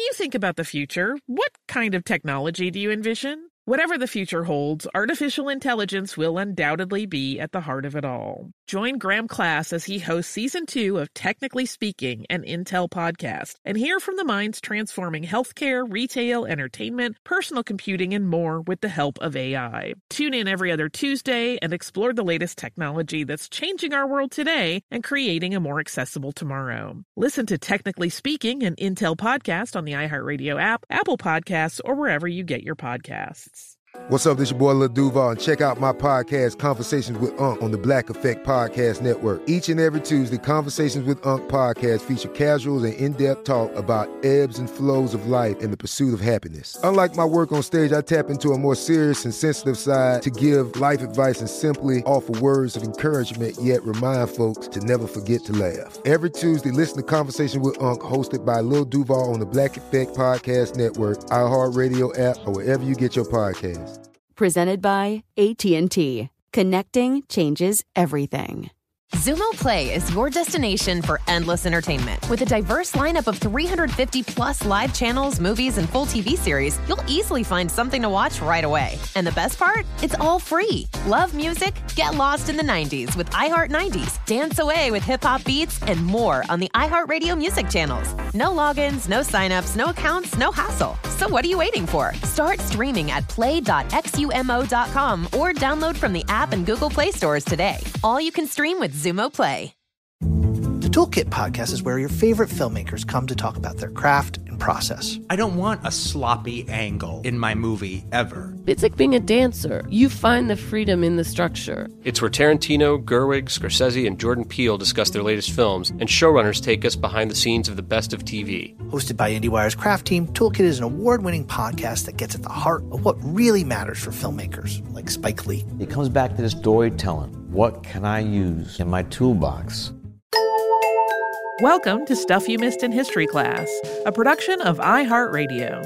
you think about the future, what kind of technology do you envision? Whatever the future holds, artificial intelligence will undoubtedly be at the heart of it all. Join Graham Class as he hosts Season 2 of Technically Speaking, an Intel podcast, and hear from the minds transforming healthcare, retail, entertainment, personal computing, and more with the help of AI. Tune in every other Tuesday and explore the latest technology that's changing our world today and creating a more accessible tomorrow. Listen to Technically Speaking, an Intel podcast on the iHeartRadio app, Apple Podcasts, or wherever you get your podcasts. What's up, this your boy Lil Duval, and check out my podcast, Conversations with Unc, on the Black Effect Podcast Network. Each and every Tuesday, Conversations with Unc podcast feature casual and in-depth talk about ebbs and flows of life and the pursuit of happiness. Unlike my work on stage, I tap into a more serious and sensitive side to give life advice and simply offer words of encouragement, yet remind folks to never forget to laugh. Every Tuesday, listen to Conversations with Unc, hosted by Lil Duval on the Black Effect Podcast Network, iHeartRadio app, or wherever you get your podcasts. Presented by AT&T. Connecting changes everything. Xumo Play is your destination for endless entertainment. With a diverse lineup of 350-plus live channels, movies, and full TV series, you'll easily find something to watch right away. And the best part? It's all free. Love music? Get lost in the 90s with iHeart 90s, dance away with hip-hop beats, and more on the iHeartRadio music channels. No logins, no signups, no accounts, no hassle. So what are you waiting for? Start streaming at play.xumo.com or download from the app and Google Play stores today. All you can stream with Xumo Play. The Toolkit podcast is where your favorite filmmakers come to talk about their craft and process. I don't want a sloppy angle in my movie ever. It's like being a dancer. You find the freedom in the structure. It's where Tarantino, Gerwig, Scorsese, and Jordan Peele discuss their latest films, and showrunners take us behind the scenes of the best of TV. Hosted by IndieWire's craft team, Toolkit is an award-winning podcast that gets at the heart of what really matters for filmmakers, like Spike Lee. It comes back to the storytelling. What can I use in my toolbox? Welcome to Stuff You Missed in History Class, a production of iHeartRadio.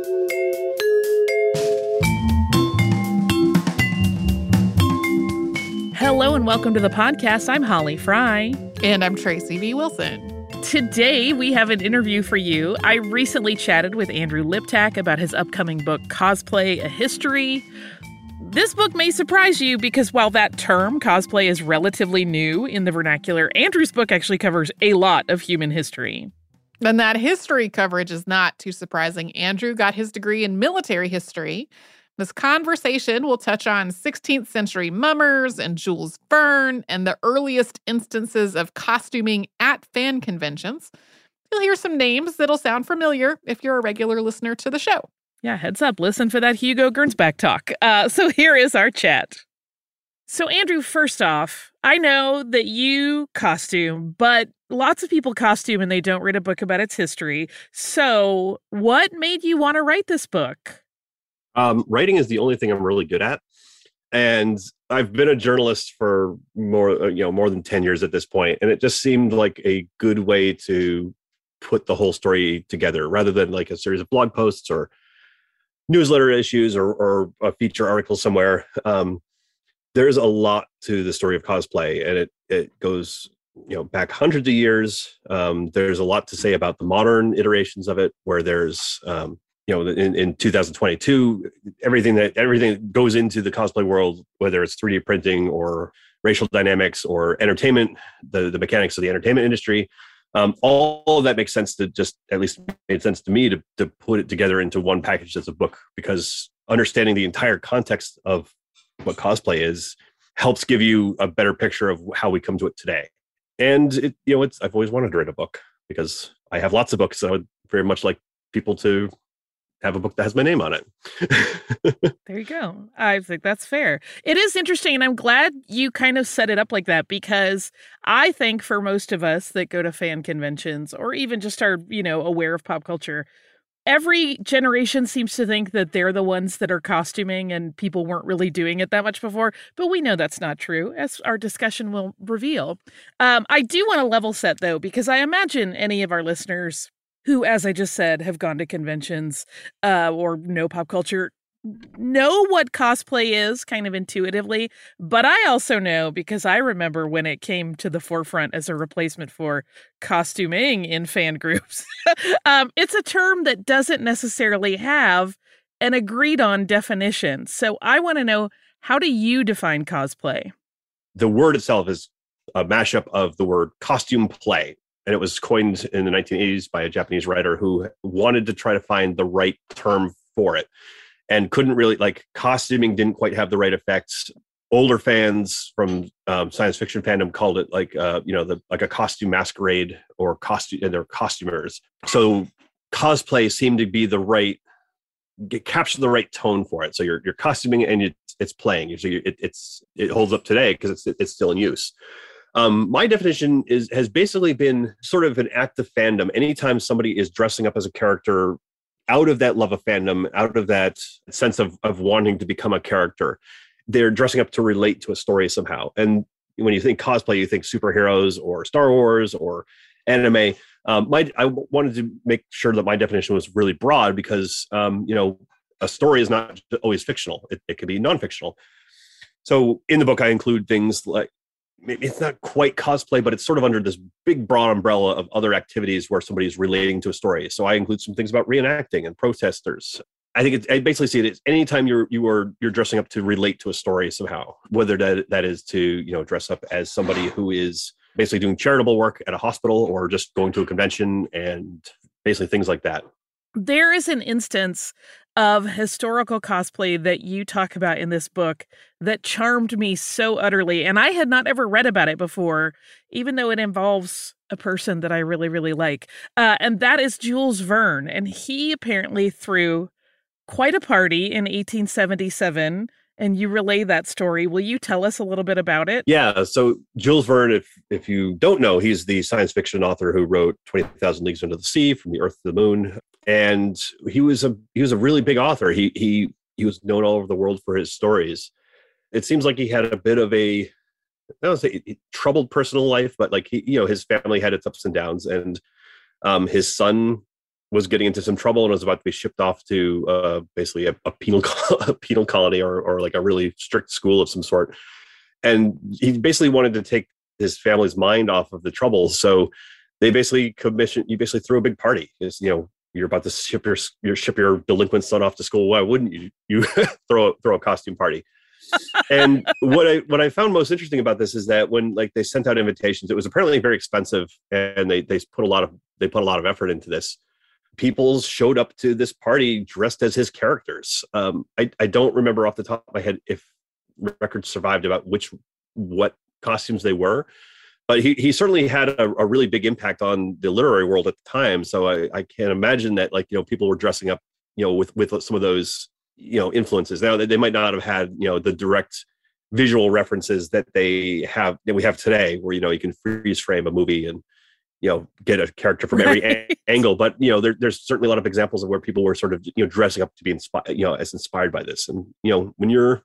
Hello and welcome to the podcast. I'm Holly Fry. And I'm Tracy V. Wilson. Today, we have an interview for you. I recently chatted with Andrew Liptak about his upcoming book, Cosplay: A History. This book may surprise you because while that term, cosplay, is relatively new in the vernacular, Andrew's book actually covers a lot of human history. And that history coverage is not too surprising. Andrew got his degree in military history. This conversation will touch on 16th century mummers and Jules Verne and the earliest instances of costuming at fan conventions. You'll hear some names that'll sound familiar if you're a regular listener to the show. Yeah, heads up. Listen for that Hugo Gernsback talk. So here is our chat. So Andrew, first off, I know that you costume, but lots of people costume and they don't read a book about its history. So what made you want to write this book? Writing is the only thing I'm really good at. And I've been a journalist for more than 10 years at this point. And it just seemed like a good way to put the whole story together rather than like a series of blog posts or newsletter issues or a feature article somewhere. There's a lot to the story of cosplay, and it goes back hundreds of years. There's a lot to say about the modern iterations of it, where there's in 2022, everything that goes into the cosplay world, whether it's 3D printing or racial dynamics or entertainment, the mechanics of the entertainment industry. All of that makes sense at least made sense to me to put it together into one package as a book, because understanding the entire context of what cosplay is helps give you a better picture of how we come to it today. And I've always wanted to write a book because I have lots of books. So I would very much like people to have a book that has my name on it. There you go. I think that's fair. It is interesting, and I'm glad you kind of set it up like that, because I think for most of us that go to fan conventions or even just are, aware of pop culture, every generation seems to think that they're the ones that are costuming and people weren't really doing it that much before. But we know that's not true, as our discussion will reveal. I do want to level set, though, because I imagine any of our listeners who, as I just said, have gone to conventions or know pop culture, know what cosplay is kind of intuitively, but I also know, because I remember when it came to the forefront as a replacement for costuming in fan groups, it's a term that doesn't necessarily have an agreed on definition. So I want to know, how do you define cosplay? The word itself is a mashup of the word costume play. And it was coined in the 1980s by a Japanese writer who wanted to try to find the right term for it and couldn't really, like, costuming didn't quite have the right effects. Older fans from science fiction fandom called it like a costume masquerade or costume, and they're costumers. So cosplay seemed to be capture the right tone for it. So you're costuming and it's playing. So it holds up today because it's still in use. My definition has basically been sort of an act of fandom. Anytime somebody is dressing up as a character out of that love of fandom, out of that sense of wanting to become a character, they're dressing up to relate to a story somehow. And when you think cosplay, you think superheroes or Star Wars or anime. I wanted to make sure that my definition was really broad because, a story is not always fictional. It can be non-fictional. So in the book, I include things like, it's not quite cosplay, but it's sort of under this big broad umbrella of other activities where somebody's relating to a story. So I include some things about reenacting and protesters. I think I basically see it as anytime you're dressing up to relate to a story somehow, whether that is to, dress up as somebody who is basically doing charitable work at a hospital or just going to a convention and basically things like that. There is an instance of historical cosplay that you talk about in this book that charmed me so utterly. And I had not ever read about it before, even though it involves a person that I really, really like. And that is Jules Verne. And he apparently threw quite a party in 1877. And you relay that story. Will you tell us a little bit about it? Yeah. So Jules Verne, if you don't know, he's the science fiction author who wrote 20,000 Leagues Under the Sea, From the Earth to the Moon. And he was a really big author. He was known all over the world for his stories. It seems like he had a bit of a, I don't say troubled personal life, but like his family had its ups and downs, and his son was getting into some trouble and was about to be shipped off to basically a penal colony or like a really strict school of some sort. And he basically wanted to take his family's mind off of the troubles. So they basically you basically threw a big party. You're about to ship your delinquent son off to school. Why wouldn't you throw a costume party? And what I found most interesting about this is that when they sent out invitations, it was apparently very expensive, and they put a lot of effort into this. People showed up to this party dressed as his characters. I don't remember off the top of my head if records survived about what costumes they were, but he certainly had a really big impact on the literary world at the time. So I can't imagine that people were dressing up with some of those influences. Now they might not have had the direct visual references that we have today, where you can freeze frame a movie and get a character from every angle. But, there's certainly a lot of examples of where people were sort of, dressing up to be inspired, as inspired by this. And, when you're,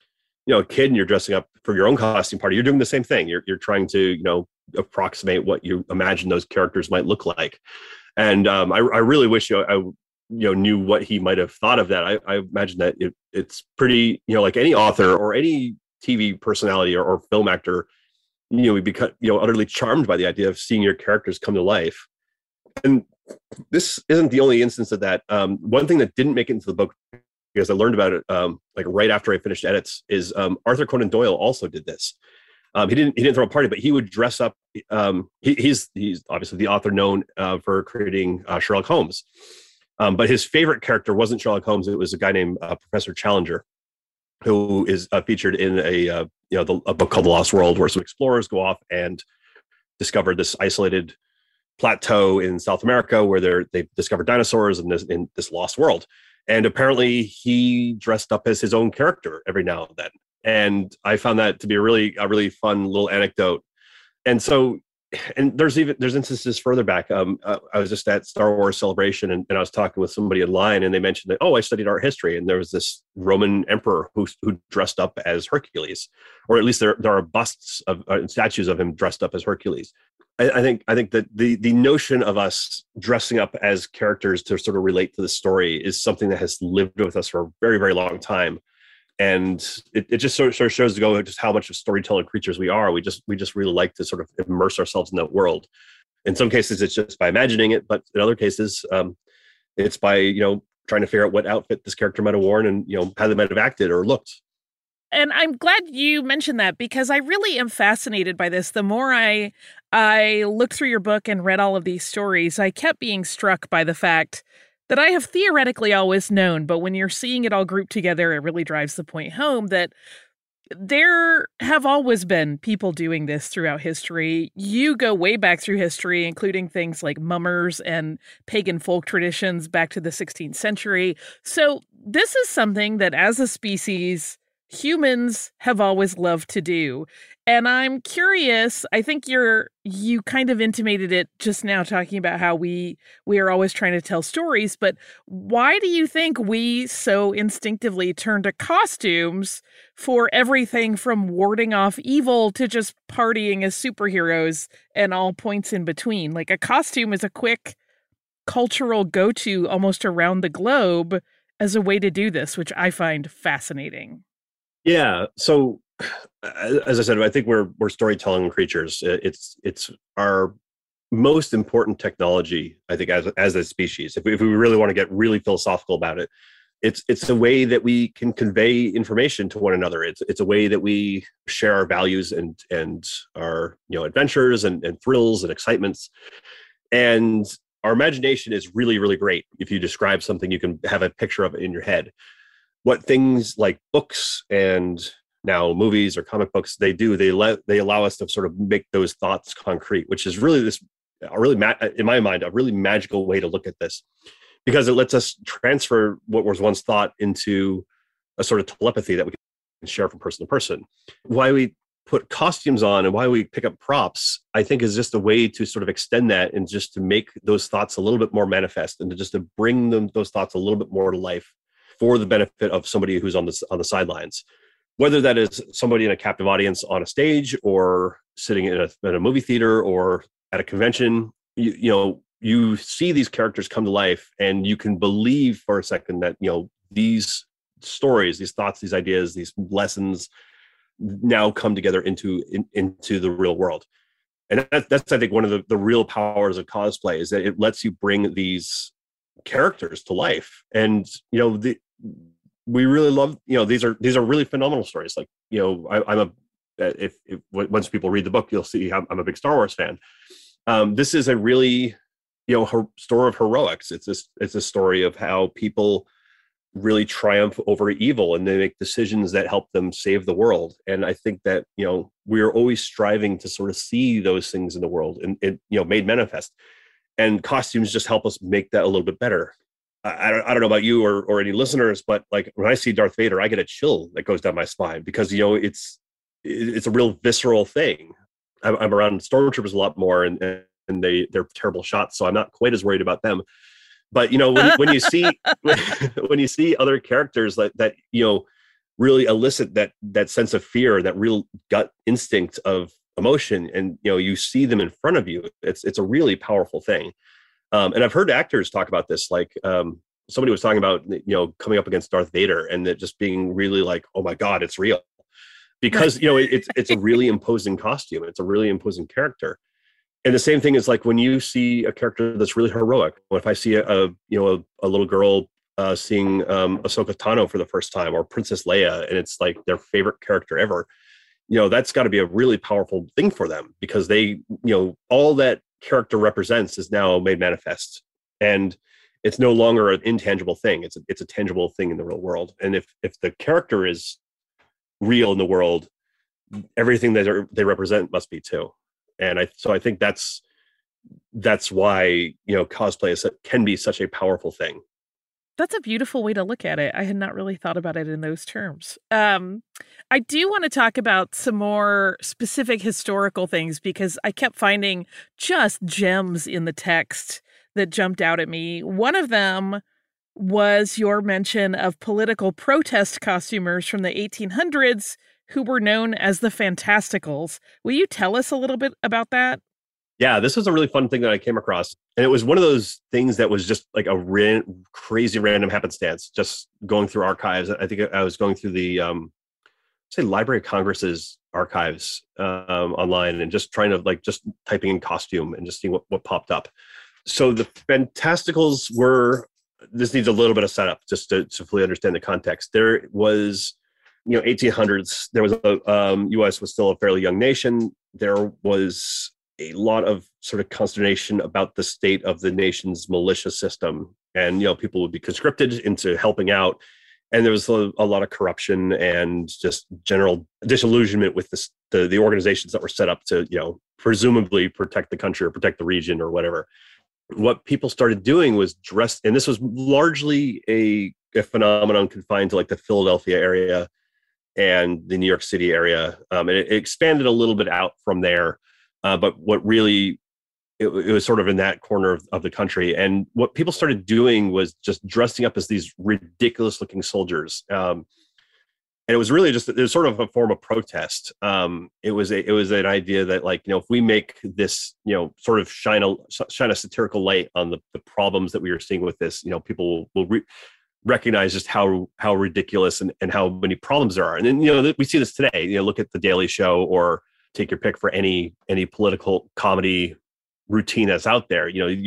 a kid and you're dressing up for your own costume party, you're doing the same thing. You're trying to, approximate what you imagine those characters might look like. And I really wish I knew what he might have thought of that. I imagine that it's pretty, like any author or any TV personality or film actor, we become utterly charmed by the idea of seeing your characters come to life. And this isn't the only instance of that. One thing that didn't make it into the book, because I learned about it right after I finished edits, is Arthur Conan Doyle also did this. He didn't throw a party, but he would dress up. He's obviously the author known for creating Sherlock Holmes, but his favorite character wasn't Sherlock Holmes. It was a guy named Professor Challenger, who is featured in a book called The Lost World, where some explorers go off and discover this isolated plateau in South America where they've discovered dinosaurs in this lost world. And apparently he dressed up as his own character every now and then. And I found that to be a really fun little anecdote. And so, and there's instances further back. I was just at Star Wars Celebration, and I was talking with somebody in line, and they mentioned that, I studied art history, and there was this Roman emperor who dressed up as Hercules, or at least there are busts of statues of him dressed up as Hercules. I think that the notion of us dressing up as characters to sort of relate to the story is something that has lived with us for a very, very long time. And it just sort of shows to go just how much of storytelling creatures we are. We just really like to sort of immerse ourselves in that world. In some cases, it's just by imagining it, but in other cases, it's by, trying to figure out what outfit this character might have worn and, how they might have acted or looked. And I'm glad you mentioned that, because I really am fascinated by this. The more I looked through your book and read all of these stories, I kept being struck by the fact that I have theoretically always known, but when you're seeing it all grouped together, it really drives the point home that there have always been people doing this throughout history. You go way back through history, including things like mummers and pagan folk traditions back to the 16th century. So this is something that as a species, humans have always loved to do. And I'm curious, I think you kind of intimated it just now talking about how we are always trying to tell stories, but why do you think we so instinctively turn to costumes for everything from warding off evil to just partying as superheroes and all points in between? Like, a costume is a quick cultural go-to almost around the globe as a way to do this, which I find fascinating. Yeah. So, as I said, I think we're storytelling creatures. It's our most important technology, I think, as a species. If we really want to get really philosophical about it, it's a way that we can convey information to one another. It's a way that we share our values and our adventures and thrills and excitements. And our imagination is really, really great. If you describe something, you can have a picture of it in your head. What things like books and now movies or comic books they allow us to sort of make those thoughts concrete, which is really in my mind, a really magical way to look at this, because it lets us transfer what was once thought into a sort of telepathy that we can share from person to person. Why we put costumes on and why we pick up props, I think, is just a way to sort of extend that and just to make those thoughts a little bit more manifest and to bring those thoughts a little bit more to life for the benefit of somebody who's on the sidelines, whether that is somebody in a captive audience on a stage or sitting in a movie theater or at a convention. You see these characters come to life, and you can believe for a second that these stories, these thoughts, these ideas, these lessons now come together into the real world. And that's I think one of the real powers of cosplay, is that it lets you bring these characters to life. And we really love, these are really phenomenal stories. Like, if once people read the book, you'll see I'm a big Star Wars fan. This is a really, story of heroics. It's a story of how people really triumph over evil and they make decisions that help them save the world. And I think that, we're always striving to sort of see those things in the world and made manifest. And costumes just help us make that a little bit better. I don't know about you or any listeners, but like when I see Darth Vader, I get a chill that goes down my spine because, it's a real visceral thing. I'm around stormtroopers a lot more and they're terrible shots. So I'm not quite as worried about them. But, when you see, when you see other characters that really elicit that sense of fear, that real gut instinct of emotion, and, you see them in front of you, it's a really powerful thing. And I've heard actors talk about this, like somebody was talking about, coming up against Darth Vader and it just being really like, oh my God, it's real. Because, it's a really imposing costume. It's a really imposing character. And the same thing is like when you see a character that's really heroic. If I see a little girl seeing Ahsoka Tano for the first time, or Princess Leia, and it's like their favorite character ever, that's got to be a really powerful thing for them, because they, all that character represents is now made manifest, and it's no longer an intangible thing. It's a tangible thing in the real world. And if the character is real in the world, everything that they represent must be too. And I think that's why cosplay can be such a powerful thing. That's a beautiful way to look at it. I had not really thought about it in those terms. I do want to talk about some more specific historical things, because I kept finding just gems in the text that jumped out at me. One of them was your mention of political protest costumers from the 1800s who were known as the Fantasticals. Will you tell us a little bit about that? Yeah, this was a really fun thing that I came across. And it was one of those things that was just like a crazy random happenstance, just going through archives. I think I was going through the, Library of Congress's archives online and just trying to just typing in costume and just seeing what popped up. So the Fantasticals this needs a little bit of setup just to fully understand the context. There was, 1800s, there was U.S. was still a fairly young nation. There was a lot of sort of consternation about the state of the nation's militia system. And, people would be conscripted into helping out. And there was a lot of corruption and just general disillusionment with the organizations that were set up to, presumably protect the country or protect the region or whatever. What people started doing was and this was largely a phenomenon confined to the Philadelphia area and the New York City area. And it expanded a little bit out from there. But what really, it was sort of in that corner of the country. And what people started doing was just dressing up as these ridiculous looking soldiers. And it was really it was sort of a form of protest. It was an idea that if we make this, sort of shine a satirical light on the problems that we are seeing with this, people will recognize just how ridiculous and how many problems there are. And then, we see this today, look at The Daily Show or take your pick for any political comedy routine that's out there.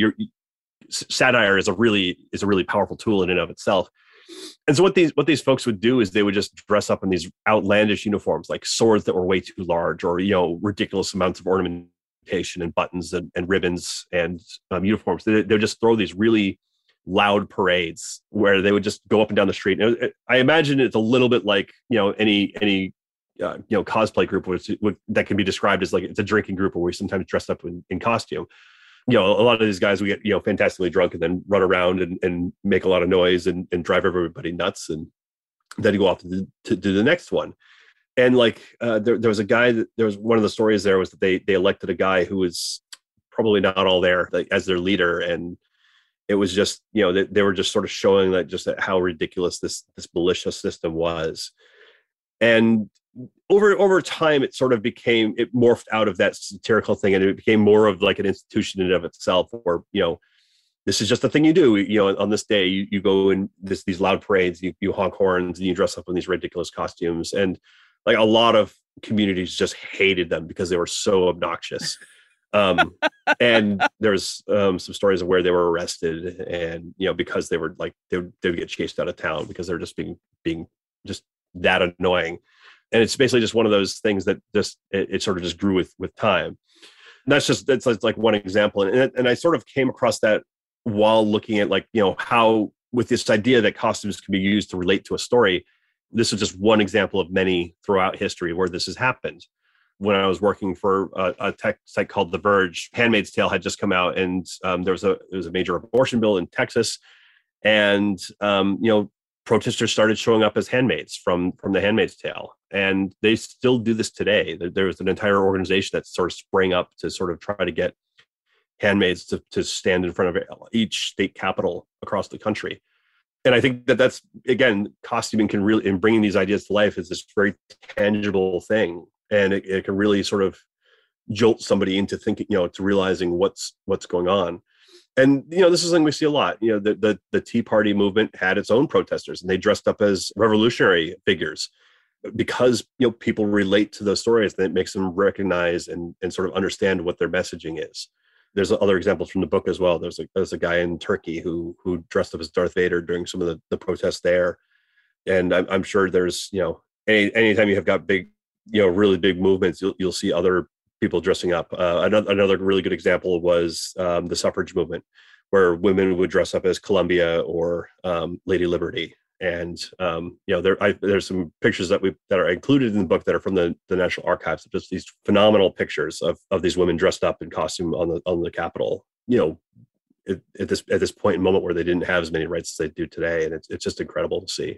Satire is a really powerful tool in and of itself. And so what these folks would do is they would just dress up in these outlandish uniforms, like swords that were way too large, or ridiculous amounts of ornamentation and buttons and ribbons and uniforms. They would just throw these really loud parades where they would just go up and down the street. And I imagine it's a little bit like any cosplay group that can be described as it's a drinking group where we sometimes dress up in costume. A lot of these guys, we get, fantastically drunk and then run around and make a lot of noise and drive everybody nuts. And then go off to do the next one. And there was a guy there was one of the stories there was that they elected a guy who was probably not all there as their leader. And it was just, they were just sort of showing how ridiculous this militia system was. And over time, it sort of morphed out of that satirical thing, and it became more of an institution in and of itself, where, this is just a thing you do, on this day, you go in these loud parades, you honk horns and you dress up in these ridiculous costumes. And a lot of communities just hated them because they were so obnoxious. And there's some stories of where they were arrested and, because they were they would get chased out of town because they're just being just that annoying. And it's basically just one of those things that just it sort of just grew with time. And that's like one example. And I sort of came across that while looking at how, with this idea that costumes can be used to relate to a story. This is just one example of many throughout history where this has happened. When I was working for a tech site called The Verge, Handmaid's Tale had just come out, and there was a major abortion bill in Texas, and protesters started showing up as handmaids from The Handmaid's Tale, and they still do this today. There was an entire organization that sort of sprang up to sort of try to get handmaids to stand in front of each state capital across the country. And I think that's, again, costuming can really, in bringing these ideas to life, is this very tangible thing. And it can really sort of jolt somebody into thinking, to realizing what's going on. And, this is something we see a lot. The Tea Party movement had its own protesters, and they dressed up as revolutionary figures because, people relate to those stories, and it makes them recognize and sort of understand what their messaging is. There's other examples from the book as well. There's a guy in Turkey who dressed up as Darth Vader during some of the protests there. And I'm sure there's, anytime you have got big, really big movements, you'll see other people dressing up. Another really good example was the suffrage movement, where women would dress up as Columbia or Lady Liberty. And there's some pictures that are included in the book that are from the National Archives, just these phenomenal pictures of these women dressed up in costume on the Capitol. At this point in moment where they didn't have as many rights as they do today, and it's just incredible to see.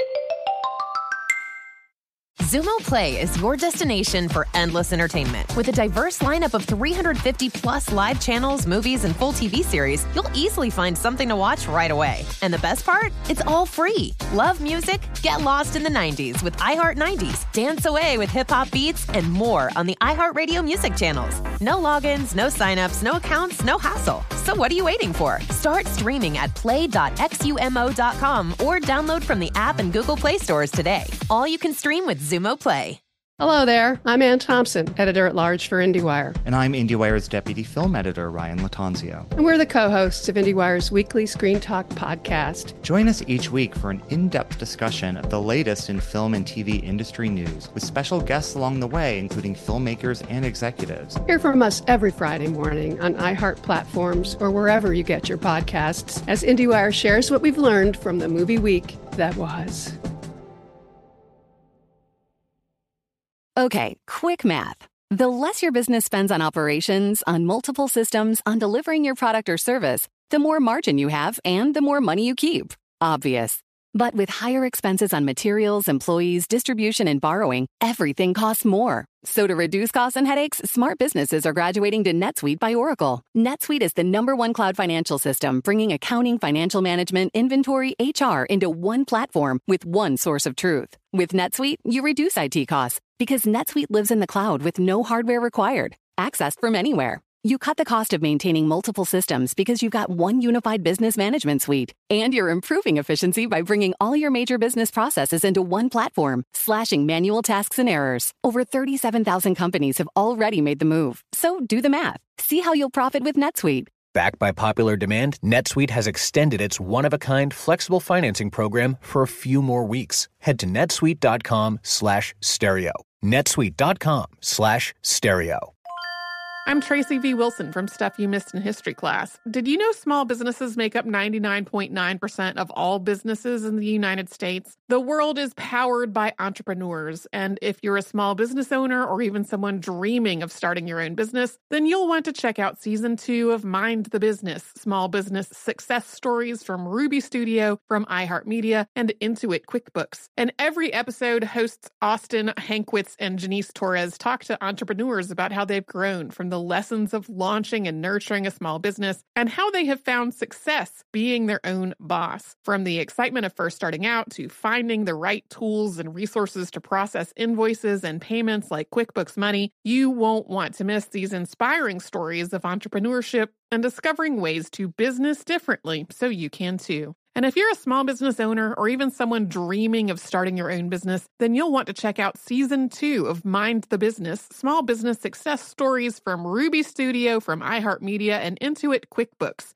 Xumo Play is your destination for endless entertainment. With a diverse lineup of 350 plus live channels, movies, and full TV series, you'll easily find something to watch right away. And the best part? It's all free. Love music? Get lost in the 90s with iHeart 90s. Dance away with hip-hop beats and more on the iHeartRadio music channels. No logins, no signups, no accounts, no hassle. So what are you waiting for? Start streaming at play.xumo.com or download from the app and Google Play stores today. All you can stream with Xumo Play. Hello there. I'm Ann Thompson, editor-at-large for IndieWire. And I'm IndieWire's deputy film editor, Ryan Latanzio. And we're the co-hosts of IndieWire's weekly Screen Talk podcast. Join us each week for an in-depth discussion of the latest in film and TV industry news, with special guests along the way, including filmmakers and executives. Hear from us every Friday morning on iHeart platforms or wherever you get your podcasts, as IndieWire shares what we've learned from the movie week that was. Okay, quick math. The less your business spends on operations, on multiple systems, on delivering your product or service, the more margin you have and the more money you keep. Obvious. But with higher expenses on materials, employees, distribution, and borrowing, everything costs more. So to reduce costs and headaches, smart businesses are graduating to NetSuite by Oracle. NetSuite is the #1 cloud financial system, bringing accounting, financial management, inventory, HR into one platform with one source of truth. With NetSuite, you reduce IT costs because NetSuite lives in the cloud with no hardware required, accessed from anywhere. You cut the cost of maintaining multiple systems because you've got one unified business management suite. And you're improving efficiency by bringing all your major business processes into one platform, slashing manual tasks and errors. Over 37,000 companies have already made the move. So do the math. See how you'll profit with NetSuite. Backed by popular demand, NetSuite has extended its one-of-a-kind flexible financing program for a few more weeks. Head to netsuite.com/stereo. netsuite.com/stereo. I'm Tracy V. Wilson from Stuff You Missed in History Class. Did you know small businesses make up 99.9% of all businesses in the United States? The world is powered by entrepreneurs, and if you're a small business owner or even someone dreaming of starting your own business, then you'll want to check out Season 2 of Mind the Business, Small Business Success Stories from Ruby Studio, from iHeartMedia, and Intuit QuickBooks. And every episode, hosts Austin Hankwitz and Janice Torres talk to entrepreneurs about how they've grown from the lessons of launching and nurturing a small business and how they have found success being their own boss. From the excitement of first starting out to finding the right tools and resources to process invoices and payments like QuickBooks Money, you won't want to miss these inspiring stories of entrepreneurship and discovering ways to business differently so you can too. And if you're a small business owner or even someone dreaming of starting your own business, then you'll want to check out Season 2 of Mind the Business, Small Business Success Stories from Ruby Studio, from iHeartMedia, and Intuit QuickBooks.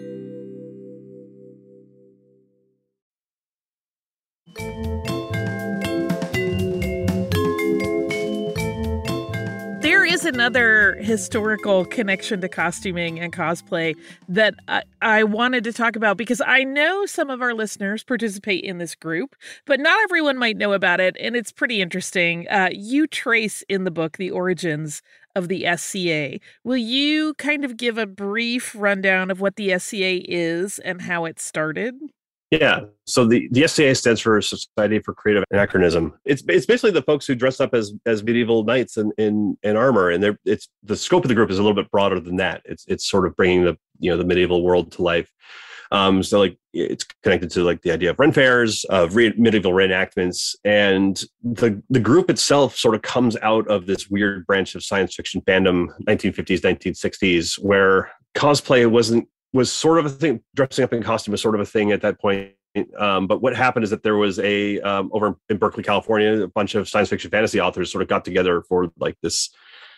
There is another historical connection to costuming and cosplay that I wanted to talk about because I know some of our listeners participate in this group, but not everyone might know about it, and it's pretty interesting. You trace in the book the origins of the SCA. Will you kind of give a brief rundown of what the SCA is and how it started? Yeah. So the SCA stands for Society for Creative Anachronism. It's basically the folks who dress up as medieval knights in armor, and it's the scope of the group is a little bit broader than that. It's sort of bringing the medieval world to life. So like it's connected to like the idea of Ren fairs, of medieval reenactments, and the group itself sort of comes out of this weird branch of science fiction fandom, 1950s, 1960s, where cosplay was sort of a thing. Dressing up in costume was sort of a thing at that point. But what happened is that there was over in Berkeley, California, a bunch of science fiction fantasy authors sort of got together for like this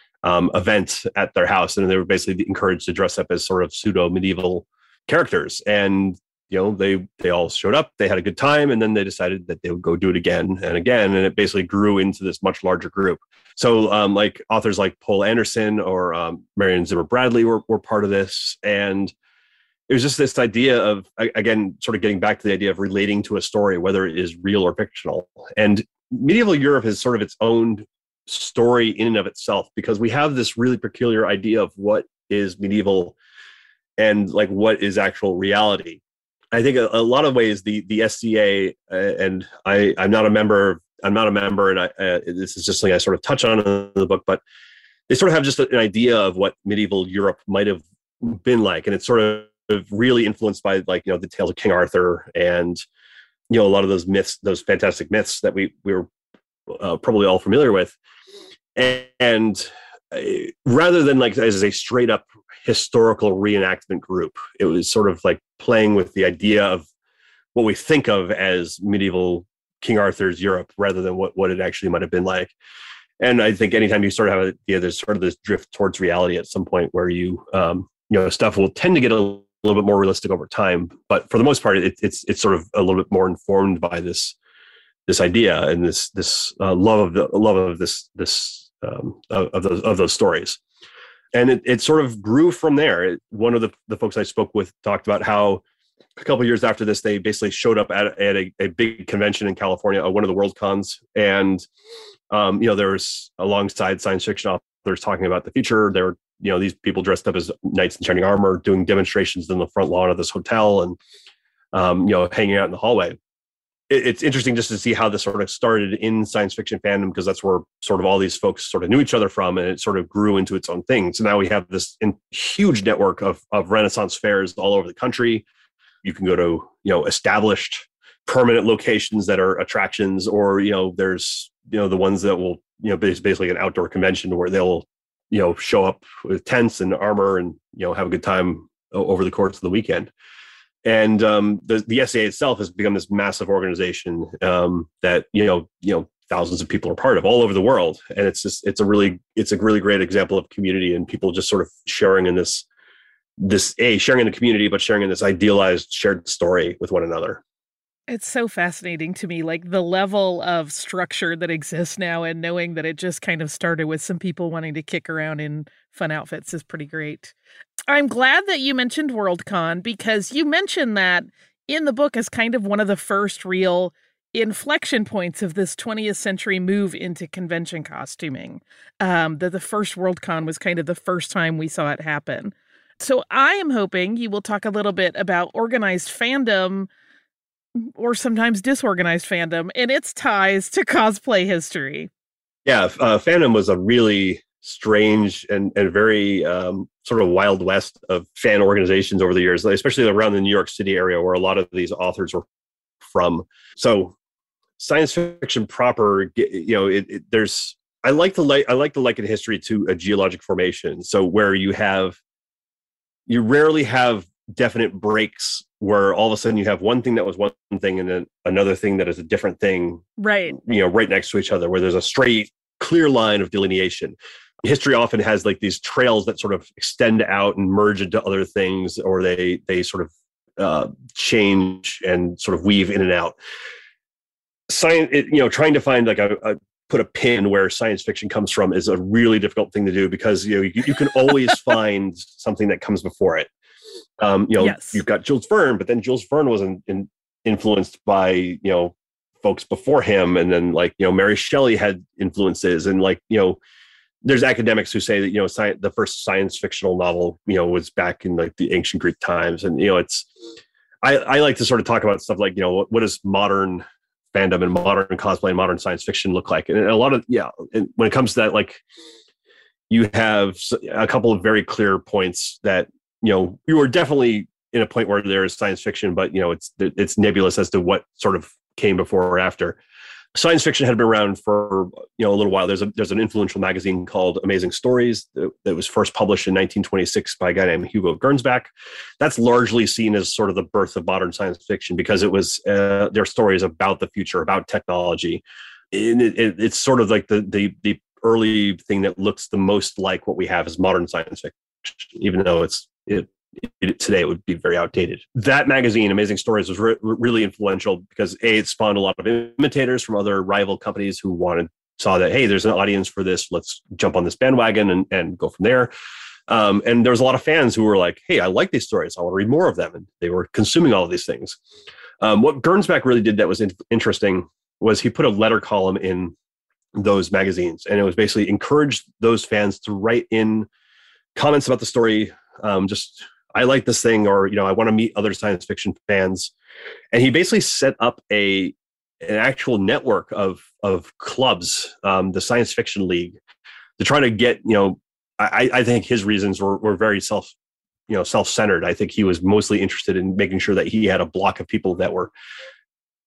event at their house. And they were basically encouraged to dress up as sort of pseudo medieval characters. And, they all showed up, they had a good time, and then they decided that they would go do it again and again. And it basically grew into this much larger group. So like authors like Poul Anderson or Marion Zimmer Bradley were part of this. And it was just this idea of, again, sort of getting back to the idea of relating to a story, whether it is real or fictional. And medieval Europe is sort of its own story in and of itself, because we have this really peculiar idea of what is medieval and like what is actual reality. I think a lot of ways the SCA, and I'm not a member, and this is just something I sort of touch on in the book, but they sort of have just an idea of what medieval Europe might have been like. And it's sort of really influenced by like, the tales of King Arthur and, a lot of those myths, those fantastic myths that we were probably all familiar with. And rather than like as a straight up historical reenactment group, it was sort of like playing with the idea of what we think of as medieval King Arthur's Europe rather than what it actually might have been like. And I think anytime you sort of have an idea, there's sort of this drift towards reality at some point where stuff will tend to get a little bit more realistic over time. But for the most part, it's sort of a little bit more informed by this idea and this love of those stories. And it sort of grew from there. One of the folks I spoke with talked about how a couple of years after this, they basically showed up at a big convention in California, one of the World Cons. And, there was alongside science fiction authors talking about the future. There were, these people dressed up as knights in shining armor doing demonstrations in the front lawn of this hotel and, hanging out in the hallway. It's interesting just to see how this sort of started in science fiction fandom, because that's where sort of all these folks sort of knew each other from, and it sort of grew into its own thing. So now we have this huge network of Renaissance fairs all over the country. You can go to, established permanent locations that are attractions, or, there's, the ones that will, basically an outdoor convention where they'll, show up with tents and armor and, have a good time over the course of the weekend. And the SCA itself has become this massive organization that, thousands of people are part of all over the world. And it's a really great example of community and people just sort of sharing in sharing in the community, but sharing in this idealized shared story with one another. It's so fascinating to me, like the level of structure that exists now, and knowing that it just kind of started with some people wanting to kick around in fun outfits is pretty great. I'm glad that you mentioned Worldcon, because you mentioned that in the book as kind of one of the first real inflection points of this 20th century move into convention costuming. That the first Worldcon was kind of the first time we saw it happen. So I am hoping you will talk a little bit about organized fandom, or sometimes disorganized fandom, and its ties to cosplay history. Yeah, fandom was a really strange and very sort of wild west of fan organizations over the years, especially around the New York City area where a lot of these authors were from. So science fiction proper, I like to liken history to a geologic formation. So where you rarely have definite breaks where all of a sudden you have one thing that was one thing and then another thing that is a different thing, right next to each other, where there's a straight, clear line of delineation. History often has like these trails that sort of extend out and merge into other things, or they sort of change and sort of weave in and out. Science, trying to find like put a pin where science fiction comes from is a really difficult thing to do, because you can always find something that comes before it. Yes. You've got Jules Verne, but then Jules Verne was influenced by folks before him, and then Mary Shelley had influences, and there's academics who say that the first science fictional novel was back in like the ancient Greek times, and I like to sort of talk about stuff like what does modern fandom and modern cosplay and modern science fiction look like, and a lot of and when it comes to that, like you have a couple of very clear points that you are definitely in a point where there is science fiction, but it's nebulous as to what sort of came before or after. Science fiction had been around for a little while. There's an influential magazine called Amazing Stories that was first published in 1926 by a guy named Hugo Gernsback. That's largely seen as sort of the birth of modern science fiction, because it was their stories about the future, about technology. And it's sort of like the early thing that looks the most like what we have as modern science fiction, even though today it would be very outdated. That magazine, Amazing Stories, was really influential because it spawned a lot of imitators from other rival companies who saw that, hey, there's an audience for this. Let's jump on this bandwagon and go from there. And there was a lot of fans who were like, hey, I like these stories. I want to read more of them. And they were consuming all of these things. What Gernsback really did that was interesting was he put a letter column in those magazines, and it was basically encouraged those fans to write in comments about the story. I like this thing, or, I want to meet other science fiction fans. And he basically set up an actual network of clubs, the Science Fiction League, to try to get, I think his reasons were very self-centered. I think he was mostly interested in making sure that he had a block of people that were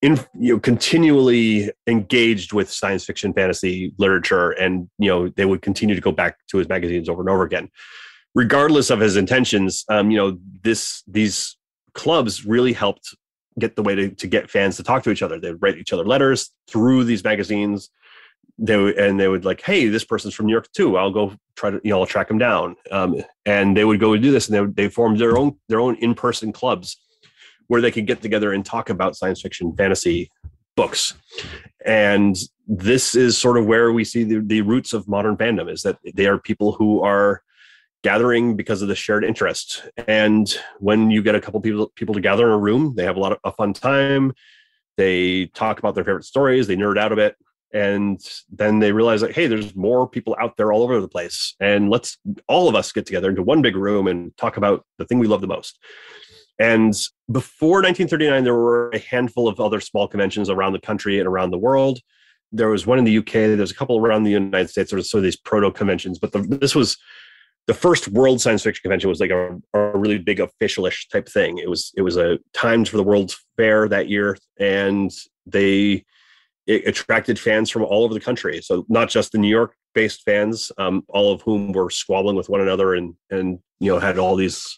continually engaged with science fiction, fantasy literature, and they would continue to go back to his magazines over and over again, regardless of his intentions. These clubs really helped get the way to get fans to talk to each other. They would write each other letters through these magazines. They would like, hey, this person's from New York too. I'll go try to, I'll track them down. And they would go and do this, and they formed their own in-person clubs where they could get together and talk about science fiction, fantasy books. And this is sort of where we see the roots of modern fandom, is that they are people who are gathering because of the shared interest. And when you get a couple people to gather in a room, they have a fun time. They talk about their favorite stories. They nerd out a bit. And then they realize that, hey, there's more people out there all over the place. And let's all of us get together into one big room and talk about the thing we love the most. And before 1939, there were a handful of other small conventions around the country and around the world. There was one in the UK. There's a couple around the United States. There was sort of these proto conventions, but this was the first World Science Fiction Convention. Was like a really big official-ish type thing. It was a timed for the World's Fair that year, and it attracted fans from all over the country. So not just the New York-based fans, all of whom were squabbling with one another, and had all these.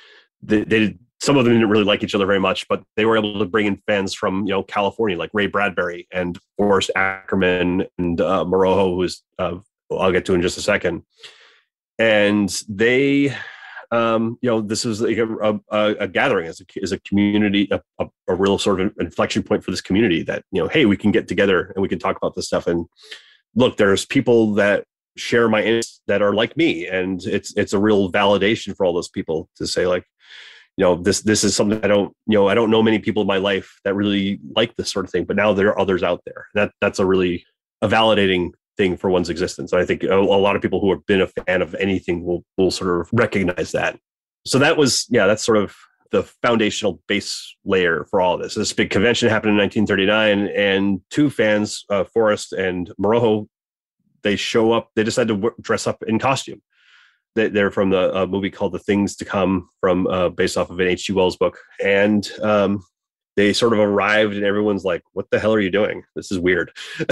Some of them didn't really like each other very much, but they were able to bring in fans from California, like Ray Bradbury and Forrest Ackerman and Morojo, who's I'll get to in just a second. And they, this was like a gathering as a community, a real sort of inflection point for this community that, hey, we can get together and we can talk about this stuff. And look, there's people that share my interests that are like me. And it's a real validation for all those people to say, like, this is something I don't know many people in my life that really like this sort of thing, but now there are others out there. That's a really validating thing for one's existence. I think a lot of people who have been a fan of anything will sort of recognize that. So that's sort of the foundational base layer for all of this. This big convention happened in 1939, and two fans, Forrest and Morojo, they show up. They decide to dress up in costume. They're from the movie called The Things to Come, based off of an H.G. Wells book. And they sort of arrived, and everyone's like, what the hell are you doing? This is weird.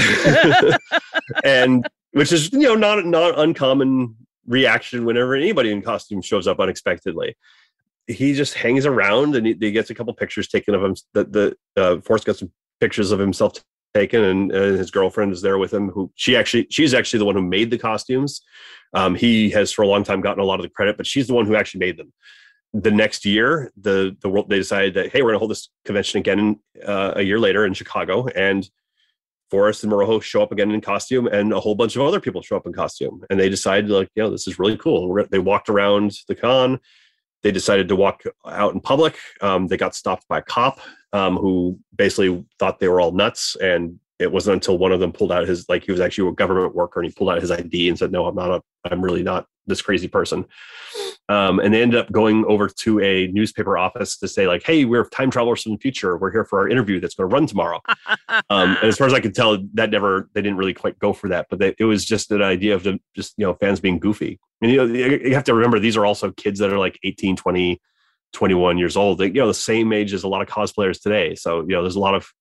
And which is, not an uncommon reaction whenever anybody in costume shows up unexpectedly. He just hangs around, and he gets a couple pictures taken of him. Forrest got some pictures of himself taken, and his girlfriend is there with him, she's actually the one who made the costumes. He has for a long time gotten a lot of the credit, but she's the one who actually made them. The next year, the world, they decided that, hey, we're going to hold this convention again a year later in Chicago, and Forrest and Morojo show up again in costume, and a whole bunch of other people show up in costume, and they decided, like, this is really cool. They walked around the con. They decided to walk out in public. They got stopped by a cop who basically thought they were all nuts. And it wasn't until one of them pulled out he was actually a government worker, and he pulled out his ID and said, no, I'm really not this crazy person. And they ended up going over to a newspaper office to say, like, hey, we're time travelers from the future. We're here for our interview that's going to run tomorrow. And as far as I could tell, they didn't really quite go for that, but it was just an idea of fans being goofy. And, you have to remember, these are also kids that are like 18, 20, 21 years old. The same age as a lot of cosplayers today. So, there's a lot of,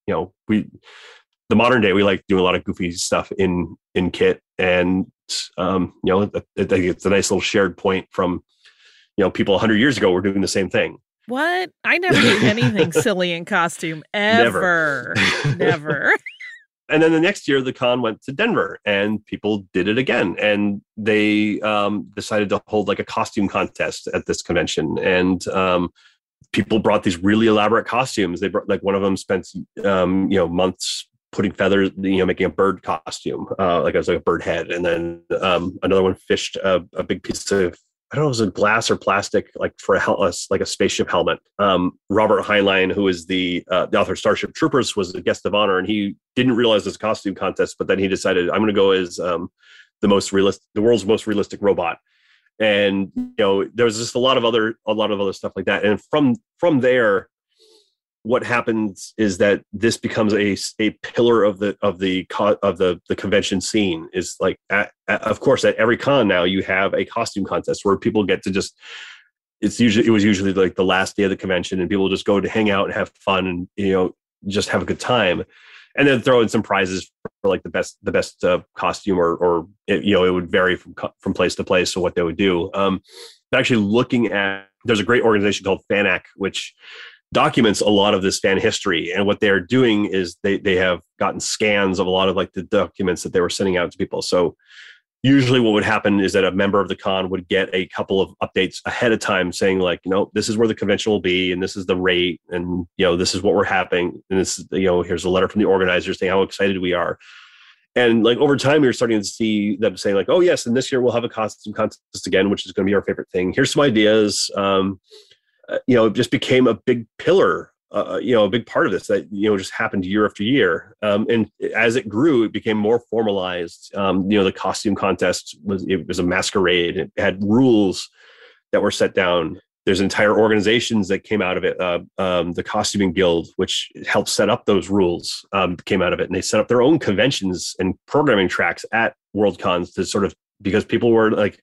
the modern day, we like doing a lot of goofy stuff in kit. And, I think it's a nice little shared point from, people 100 years ago were doing the same thing. What? I never did anything silly in costume, ever. Never. And then the next year, the con went to Denver, and people did it again. And they decided to hold like a costume contest at this convention. And people brought these really elaborate costumes. They brought, like, one of them spent, months putting feathers, making a bird costume, like it was like a bird head. And then another one fished a big piece of, I don't know, it was a glass or plastic, like for like a spaceship helmet. Robert Heinlein, who is the author of Starship Troopers, was a guest of honor, and he didn't realize this costume contest, but then he decided, I'm going to go as the world's most realistic robot. And there was just a lot of other stuff like that. And from there, what happens is that this becomes a pillar of the convention scene. Is like, of course, at every con now you have a costume contest where people get to just. It was usually like the last day of the convention, and people just go to hang out and have fun, and just have a good time. And then throw in some prizes for like the best costume, or it would vary from place to place. So what they would do, but actually looking at, there's a great organization called FANAC, which documents a lot of this fan history. And what they're doing is they have gotten scans of a lot of like the documents that they were sending out to people. So usually what would happen is that a member of the con would get a couple of updates ahead of time saying like, this is where the convention will be, and this is the rate, and, this is what we're having. And this, here's a letter from the organizers saying how excited we are. And like over time, you're starting to see them saying like, oh yes, and this year we'll have a costume contest again, which is going to be our favorite thing. Here's some ideas. It just became a big pillar, a big part of this that, just happened year after year. And as it grew, it became more formalized. The costume contest was a masquerade. It had rules that were set down. There's entire organizations that came out of it. The Costuming Guild, which helped set up those rules, came out of it. And they set up their own conventions and programming tracks at World Cons to sort of, because people were like,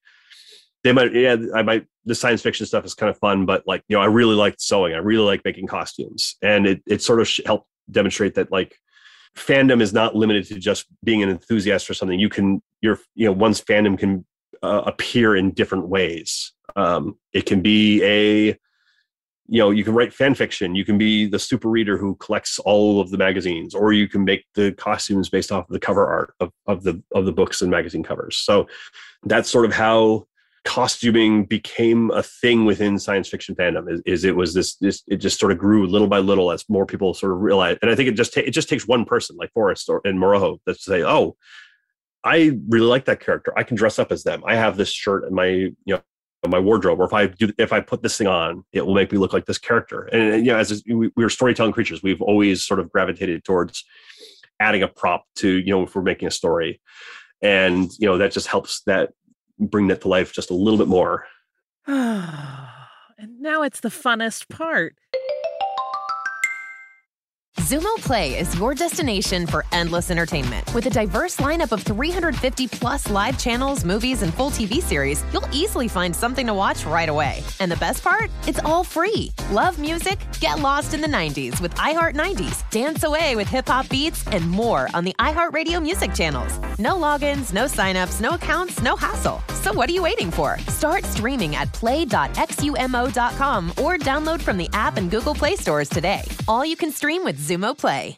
the science fiction stuff is kind of fun, but like, I really liked sewing. I really like making costumes. And it sort of helped demonstrate that like fandom is not limited to just being an enthusiast for something. One's fandom can appear in different ways. It can be you can write fan fiction. You can be the super reader who collects all of the magazines, or you can make the costumes based off of the cover art of the books and magazine covers. So that's sort of how costuming became a thing within science fiction fandom. It just sort of grew little by little as more people sort of realized. And I think it just takes one person like Forrest and Morojo to say, oh, I really like that character. I can dress up as them. I have this shirt in my my wardrobe, or if I put this thing on, it will make me look like this character. And we're storytelling creatures, we've always sort of gravitated towards adding a prop to if we're making a story, and that just helps that bring that to life just a little bit more. And now it's the funnest part. Zumo Play is your destination for endless entertainment. With a diverse lineup of 350 plus live channels, movies, and full TV series, you'll easily find something to watch right away. And the best part? It's all free. Love music? Get lost in the 90s with iHeart 90s, dance away with hip-hop beats, and more on the iHeartRadio music channels. No logins, no signups, no accounts, no hassle. So what are you waiting for? Start streaming at play.xumo.com or download from the app and Google Play stores today. All you can stream with Zumo Play.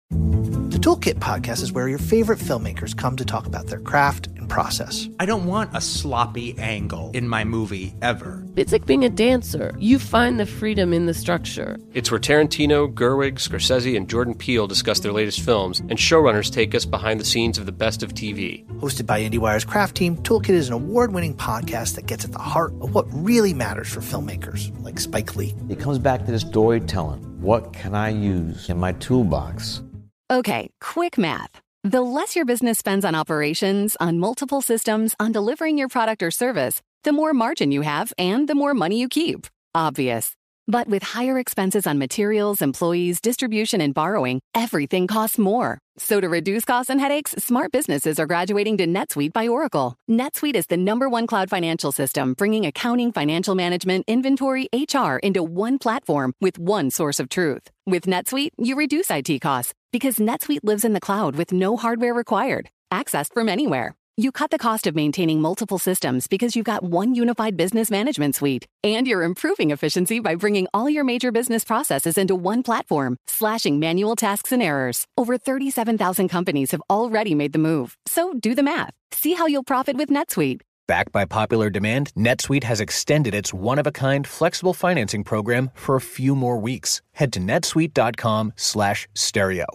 The Toolkit Podcast is where your favorite filmmakers come to talk about their craft and process. I don't want a sloppy angle in my movie ever. It's like being a dancer. You find the freedom in the structure. It's where Tarantino, Gerwig, Scorsese, and Jordan Peele discuss their latest films, and showrunners take us behind the scenes of the best of TV. Hosted by IndieWire's craft team, Toolkit is an award-winning podcast that gets at the heart of what really matters for filmmakers, like Spike Lee. It comes back to this storytelling. What can I use in my toolbox? Okay, quick math. The less your business spends on operations, on multiple systems, on delivering your product or service, the more margin you have and the more money you keep. Obvious. But with higher expenses on materials, employees, distribution, and borrowing, everything costs more. So to reduce costs and headaches, smart businesses are graduating to NetSuite by Oracle. NetSuite is the #1 cloud financial system, bringing accounting, financial management, inventory, HR into one platform with one source of truth. With NetSuite, you reduce IT costs because NetSuite lives in the cloud with no hardware required, accessed from anywhere. You cut the cost of maintaining multiple systems because you've got one unified business management suite. And you're improving efficiency by bringing all your major business processes into one platform, slashing manual tasks and errors. Over 37,000 companies have already made the move. So do the math. See how you'll profit with NetSuite. Backed by popular demand, NetSuite has extended its one-of-a-kind flexible financing program for a few more weeks. Head to netsuite.com/stereo.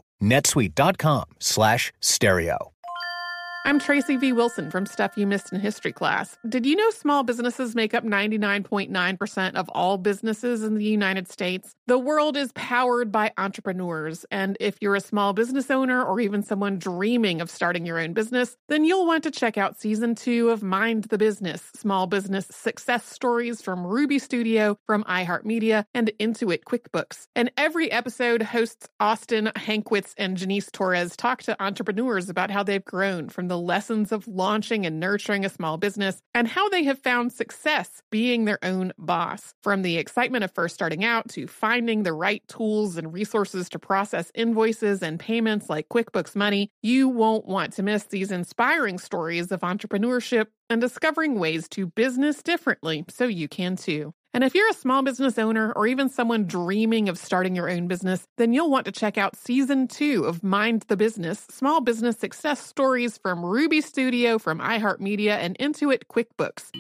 netsuite.com/stereo. I'm Tracy V. Wilson from Stuff You Missed in History Class. Did you know small businesses make up 99.9% of all businesses in the United States? The world is powered by entrepreneurs, and if you're a small business owner or even someone dreaming of starting your own business, then you'll want to check out Season 2 of Mind the Business, Small Business Success Stories from Ruby Studio, from iHeartMedia, and Intuit QuickBooks. And every episode, hosts Austin Hankwitz and Janice Torres talk to entrepreneurs about how they've grown from the lessons of launching and nurturing a small business and how they have found success being their own boss. From the excitement of first starting out to finding the right tools and resources to process invoices and payments like QuickBooks Money, you won't want to miss these inspiring stories of entrepreneurship and discovering ways to business differently so you can too. And if you're a small business owner or even someone dreaming of starting your own business, then you'll want to check out Season 2 of Mind the Business, Small Business Success Stories from Ruby Studio, from iHeartMedia, and Intuit QuickBooks.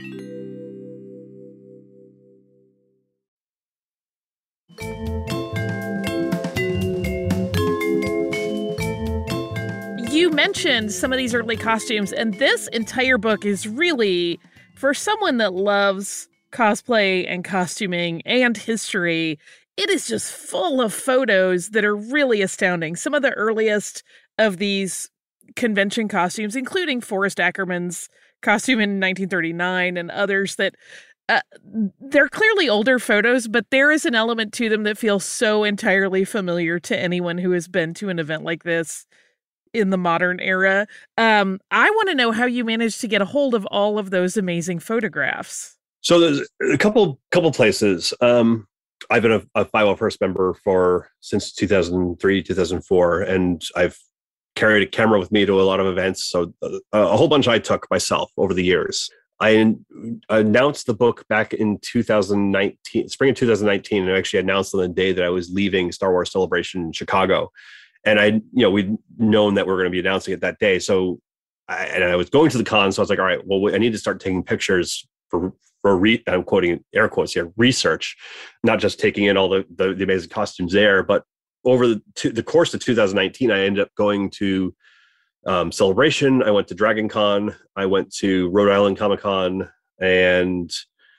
You mentioned some of these early costumes, and this entire book is really, for someone that loves cosplay and costuming and history, it is just full of photos that are really astounding. Some of the earliest of these convention costumes, including Forrest Ackerman's costume in 1939 and others that they're clearly older photos, but there is an element to them that feels so entirely familiar to anyone who has been to an event like this in the modern era. I want to know how you managed to get a hold of all of those amazing photographs. So there's a couple places. I've been a 501st member since 2003, 2004, and I've carried a camera with me to a lot of events. So a whole bunch I took myself over the years. I announced the book back in 2019, spring of 2019, and I actually announced on the day that I was leaving Star Wars Celebration in Chicago. And we'd known that we were going to be announcing it that day. So I was going to the con, so I was like, all right, well, I need to start taking pictures for I'm quoting air quotes here, research, not just taking in all the amazing costumes there. But over the course of 2019, I ended up going to Celebration. I went to Dragon Con. I went to Rhode Island Comic Con, and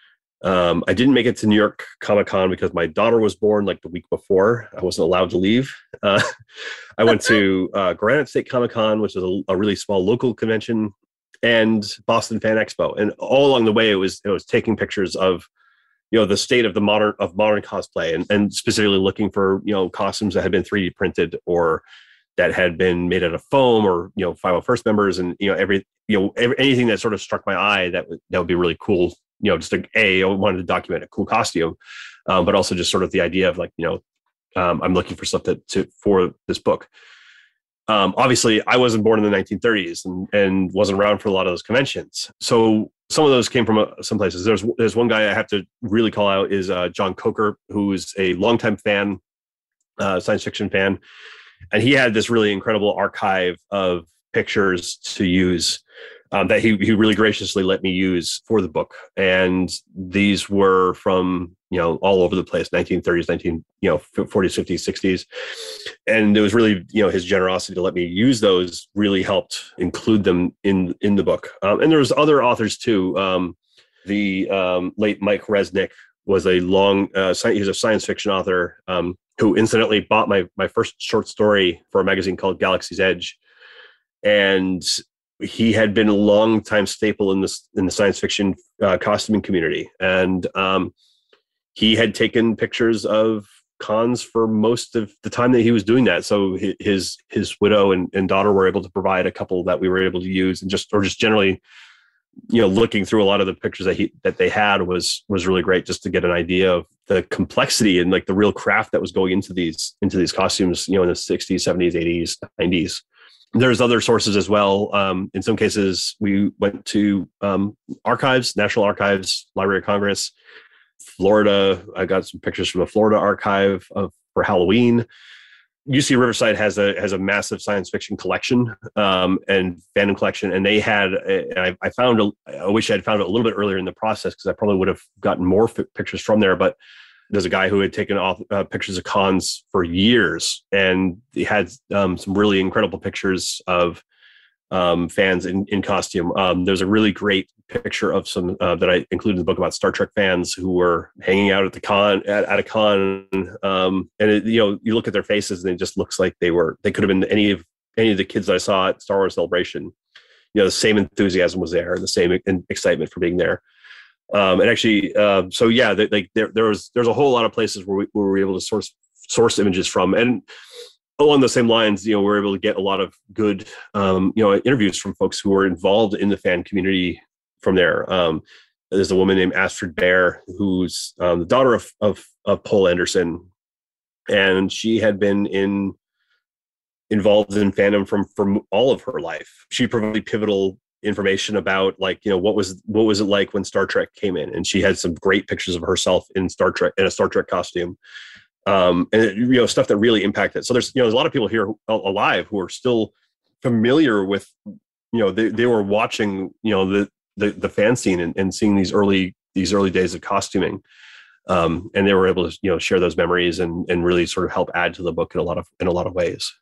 I didn't make it to New York Comic Con because my daughter was born like the week before. I wasn't allowed to leave. I went to Granite State Comic Con, which is a really small local convention, and Boston Fan Expo. And all along the way, it was taking pictures of, the state of modern cosplay, and specifically looking for, costumes that had been 3D printed or that had been made out of foam, or, 501st members, and, anything that sort of struck my eye that would be really cool. Just I wanted to document a cool costume, but also just sort of the idea of like, I'm looking for stuff for this book. Obviously, I wasn't born in the 1930s and wasn't around for a lot of those conventions. So some of those came from some places. There's one guy I have to really call out is John Coker, who is a longtime fan, science fiction fan. And he had this really incredible archive of pictures to use that he really graciously let me use for the book. And these were from, all over the place, 1930s, 40s, 50s, 60s. And it was really, his generosity to let me use those really helped include them in the book. And there was other authors too. The late Mike Resnick was he's a science fiction author who incidentally bought my first short story for a magazine called Galaxy's Edge. And he had been a long-time staple in the science fiction costuming community. And he had taken pictures of cons for most of the time that he was doing that. So his widow and daughter were able to provide a couple that we were able to use, and just generally, looking through a lot of the pictures that they had was really great, just to get an idea of the complexity and like the real craft that was going into these costumes, in the 60s, 70s, 80s, 90s. There's other sources as well. In some cases, we went to archives, National Archives, Library of Congress, Florida. I got some pictures from the Florida archive for Halloween. UC Riverside has a massive science fiction collection and fandom collection, and they had. I wish I had found it a little bit earlier in the process, because I probably would have gotten more pictures from there. But there's a guy who had taken pictures of cons for years, and he had some really incredible pictures of fans in costume. There's a really great picture of some that I included in the book about Star Trek fans who were hanging out at the con at a con, and you look at their faces and it just looks like they could have been any of the kids that I saw at Star Wars Celebration. The same enthusiasm was there, and the same excitement for being there. And actually, so yeah, there's a whole lot of places where we were able to source images from, and along those same lines, we're able to get a lot of good, interviews from folks who were involved in the fan community from there. There's a woman named Astrid Bear, who's the daughter of Poul Anderson, and she had been involved in fandom from all of her life. She provided pivotal information about what was it like when Star Trek came in, and she had some great pictures of herself in a Star Trek costume, and stuff that really impacted. So there's a lot of people here alive who are still familiar with, they were watching the fan scene and seeing these early days of costuming, and they were able to share those memories and really sort of help add to the book in a lot of ways.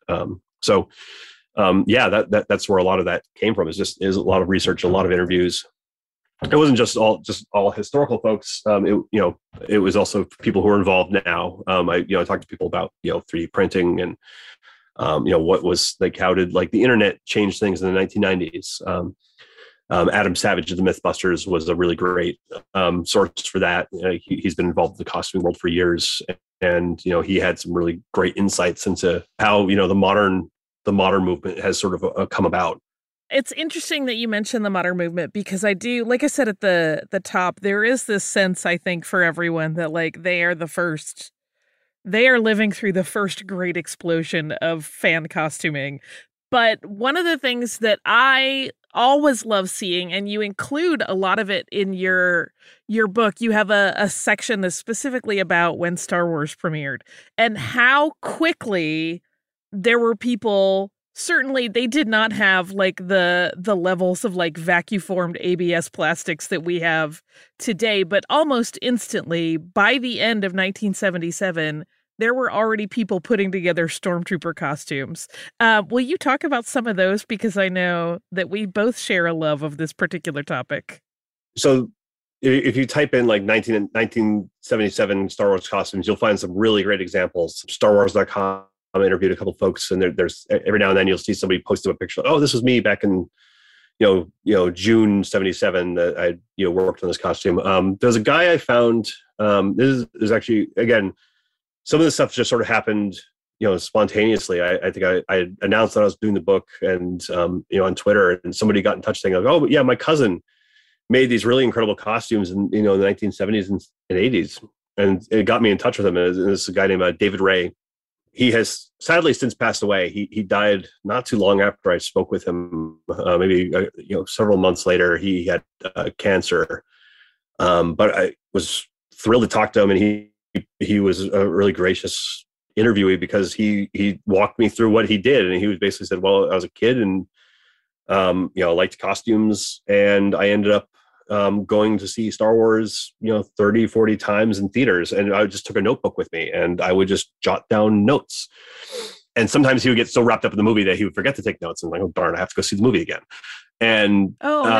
That's where a lot of that came from. Is a lot of research, a lot of interviews. It wasn't just all historical folks. It was also people who are involved now. I talked to people about 3D printing and what was how did the internet change things in the 1990s. Adam Savage of the Mythbusters was a really great source for that. He's been involved in the costuming world for years, and he had some really great insights into how the modern movement has sort of come about. It's interesting that you mentioned the modern movement, because I do, like I said at the top, there is this sense, I think, for everyone that they are living through the first great explosion of fan costuming. But one of the things that I always love seeing, and you include a lot of it in your book, you have a section that's specifically about when Star Wars premiered and how quickly there were people. Certainly, they did not have the levels of vacuum formed ABS plastics that we have today, but almost instantly, by the end of 1977, there were already people putting together stormtrooper costumes. Will you talk about some of those? Because I know that we both share a love of this particular topic. So if you type in 1977 Star Wars costumes, you'll find some really great examples. StarWars.com interviewed a couple folks, and there's every now and then you'll see somebody posting a picture. Oh, this was me back in June 77 that I worked on this costume. There's a guy I found. This is actually, again, some of this stuff just sort of happened spontaneously. I think I announced that I was doing the book, and on Twitter, and somebody got in touch saying oh yeah, my cousin made these really incredible costumes in the 1970s and 80s, and it got me in touch with him. And this is a guy named David Ray. He has sadly since passed away. He died not too long after I spoke with him. Maybe several months later. He had cancer, but I was thrilled to talk to him, and he was a really gracious interviewee, because he walked me through what he did, and he was basically said, well, I was a kid and I liked costumes, and I ended up going to see Star Wars 30, 40 times in theaters, and I just took a notebook with me, and I would just jot down notes. And sometimes he would get so wrapped up in the movie that he would forget to take notes, and oh darn, I have to go see the movie again. And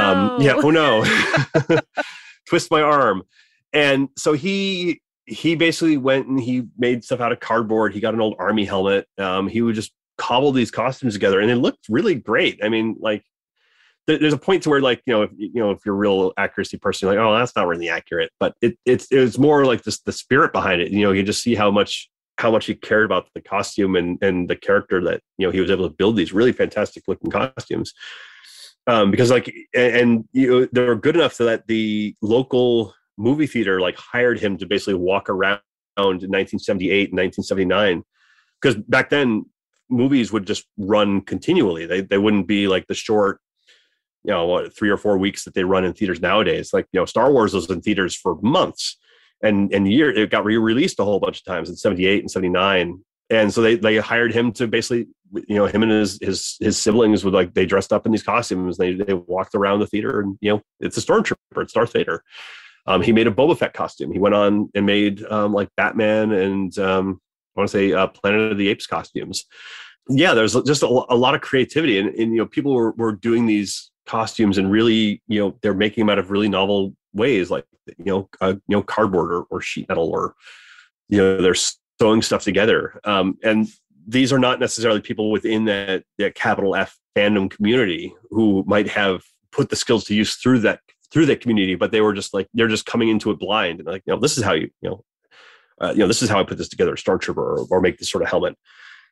twist my arm. And so he basically went and he made stuff out of cardboard. He got an old army helmet. He would just cobble these costumes together, and it looked really great. I mean, there's a point to where if you're a real accuracy person, you're oh, that's not really accurate, but it's more like this, the spirit behind it. You just see how much he cared about the costume and the character that, he was able to build these really fantastic looking costumes. Because they were good enough so that the local movie theater hired him to basically walk around in 1978 and 1979, because back then movies would just run continually. They wouldn't be the short 3 or 4 weeks that they run in theaters nowadays. Star Wars was in theaters for months, and it got re-released a whole bunch of times in 78 and 79. And so they hired him to basically, him and his siblings would they dressed up in these costumes. They walked around the theater, and it's a stormtrooper, it's Darth Vader. He made a Boba Fett costume. He went on and made Batman and I want to say Planet of the Apes costumes. Yeah, there's just a lot of creativity, and people were doing these costumes, and really, they're making them out of really novel ways, cardboard or sheet metal, or they're sewing stuff together. And these are not necessarily people within that capital F fandom community who might have put the skills to use through that community, but they were just they're just coming into it blind, and this is how this is how I put this together, a Star Trooper, or make this sort of helmet.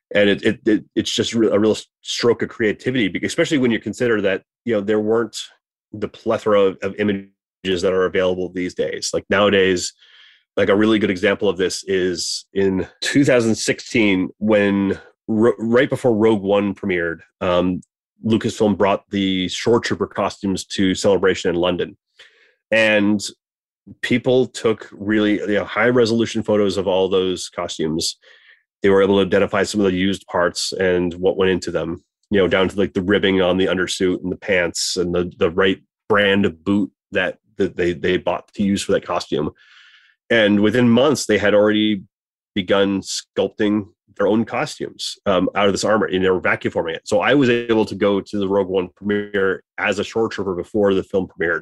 And it's just a real stroke of creativity, especially when you consider that, there weren't the plethora of images that are available these days. Like nowadays, like a really good example of this is in 2016, when right before Rogue One premiered, Lucasfilm brought the Shore Trooper costumes to Celebration in London. And people took really high resolution photos of all those costumes. They were able to identify some of the used parts and what went into them, down to like the ribbing on the undersuit and the pants and the right brand of boot that they bought to use for that costume. And within months, they had already begun sculpting their own costumes out of this armor, and they were vacuum forming it. So I was able to go to the Rogue One premiere as a Shore Trooper before the film premiered.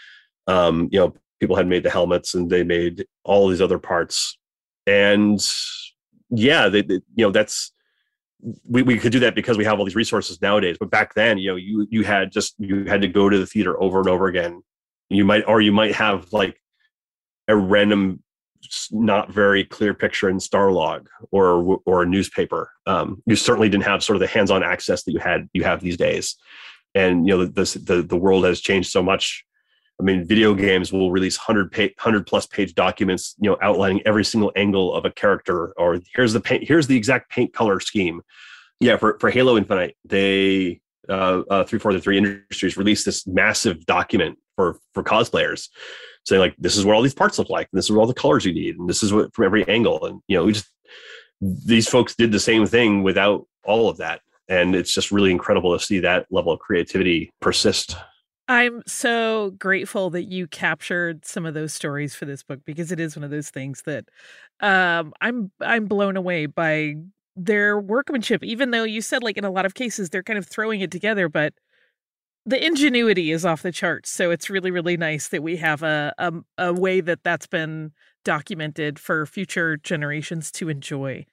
People had made the helmets and they made all these other parts. And yeah, that's, we could do that because we have all these resources nowadays. But back then, you had to go to the theater over and over again. You might have like a random, not very clear picture in Starlog or a newspaper. You certainly didn't have sort of the hands-on access that you have these days. And the world has changed so much. I mean, video games will release 100 plus page documents, outlining every single angle of a character, or here's the exact paint color scheme. Yeah, for Halo Infinite, they 343 Industries released this massive document for cosplayers, saying like, this is what all these parts look like, and this is what all the colors you need, and this is what from every angle. And these folks did the same thing without all of that, and it's just really incredible to see that level of creativity persist. I'm so grateful that you captured some of those stories for this book, because it is one of those things that I'm blown away by their workmanship, even though you said like in a lot of cases they're kind of throwing it together, but the ingenuity is off the charts. So it's really, really nice that we have a way that's been documented for future generations to enjoy.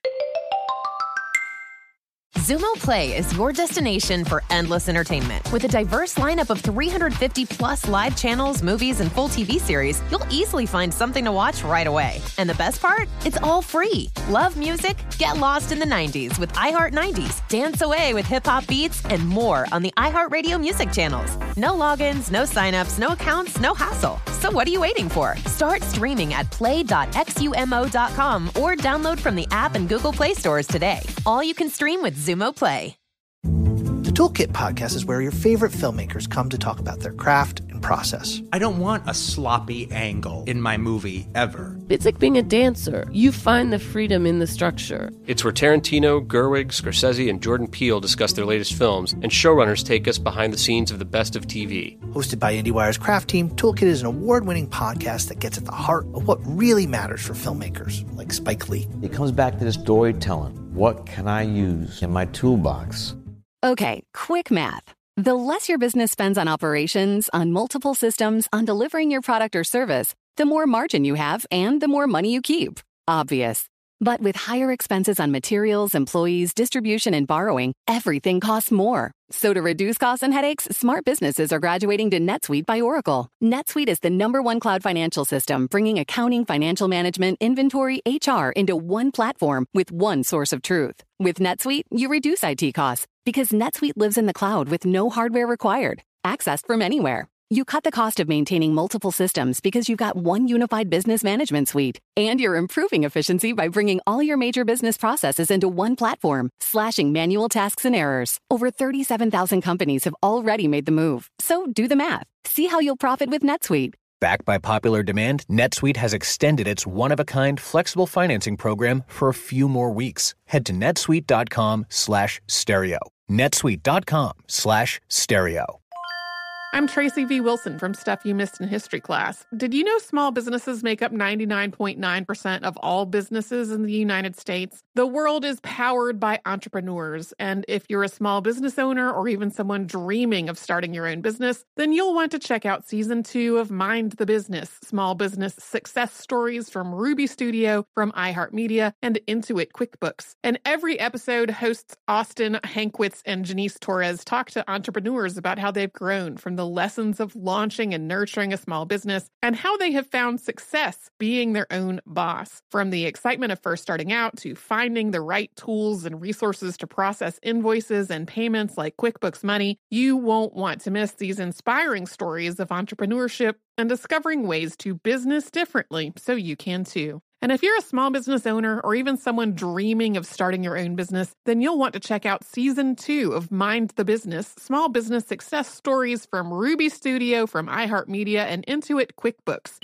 Xumo Play is your destination for endless entertainment. With a diverse lineup of 350 plus live channels, movies, and full TV series, you'll easily find something to watch right away. And the best part? It's all free. Love music? Get lost in the 90s with iHeart 90s, dance away with hip-hop beats, and more on the iHeartRadio music channels. No logins, no signups, no accounts, no hassle. So what are you waiting for? Start streaming at play.xumo.com or download from the app and Google Play stores today. All you can stream with Xumo Play. The Toolkit podcast is where your favorite filmmakers come to talk about their craft and process. I don't want a sloppy angle in my movie ever. It's like being a dancer. You find the freedom in the structure. It's where Tarantino, Gerwig, Scorsese, and Jordan Peele discuss their latest films, and showrunners take us behind the scenes of the best of TV. Hosted by IndieWire's craft team, Toolkit is an award-winning podcast that gets at the heart of what really matters for filmmakers, like Spike Lee. It comes back to the storytelling. What can I use in my toolbox? Okay, quick math. The less your business spends on operations, on multiple systems, on delivering your product or service, the more margin you have and the more money you keep. Obvious. But with higher expenses on materials, employees, distribution, and borrowing, everything costs more. So to reduce costs and headaches, smart businesses are graduating to NetSuite by Oracle. NetSuite is the #1 cloud financial system, bringing accounting, financial management, inventory, HR into one platform with one source of truth. With NetSuite, you reduce IT costs because NetSuite lives in the cloud with no hardware required, accessed from anywhere. You cut the cost of maintaining multiple systems because you've got one unified business management suite. And you're improving efficiency by bringing all your major business processes into one platform, slashing manual tasks and errors. Over 37,000 companies have already made the move. So do the math. See how you'll profit with NetSuite. Backed by popular demand, NetSuite has extended its one-of-a-kind flexible financing program for a few more weeks. Head to netsuite.com/stereo. netsuite.com/stereo. I'm Tracy V. Wilson from Stuff You Missed in History Class. Did you know small businesses make up 99.9% of all businesses in the United States? The world is powered by entrepreneurs, and if you're a small business owner or even someone dreaming of starting your own business, then you'll want to check out Season 2 of Mind the Business, small business success stories from Ruby Studio, from iHeartMedia, and Intuit QuickBooks. And every episode, hosts Austin Hankwitz and Janice Torres talk to entrepreneurs about how they've grown from the the lessons of launching and nurturing a small business and how they have found success being their own boss. From the excitement of first starting out to finding the right tools and resources to process invoices and payments like QuickBooks Money, you won't want to miss these inspiring stories of entrepreneurship and discovering ways to business differently so you can too. And if you're a small business owner or even someone dreaming of starting your own business, then you'll want to check out Season 2 of Mind the Business, Small Business Success Stories from Ruby Studio, from iHeartMedia, and Intuit QuickBooks.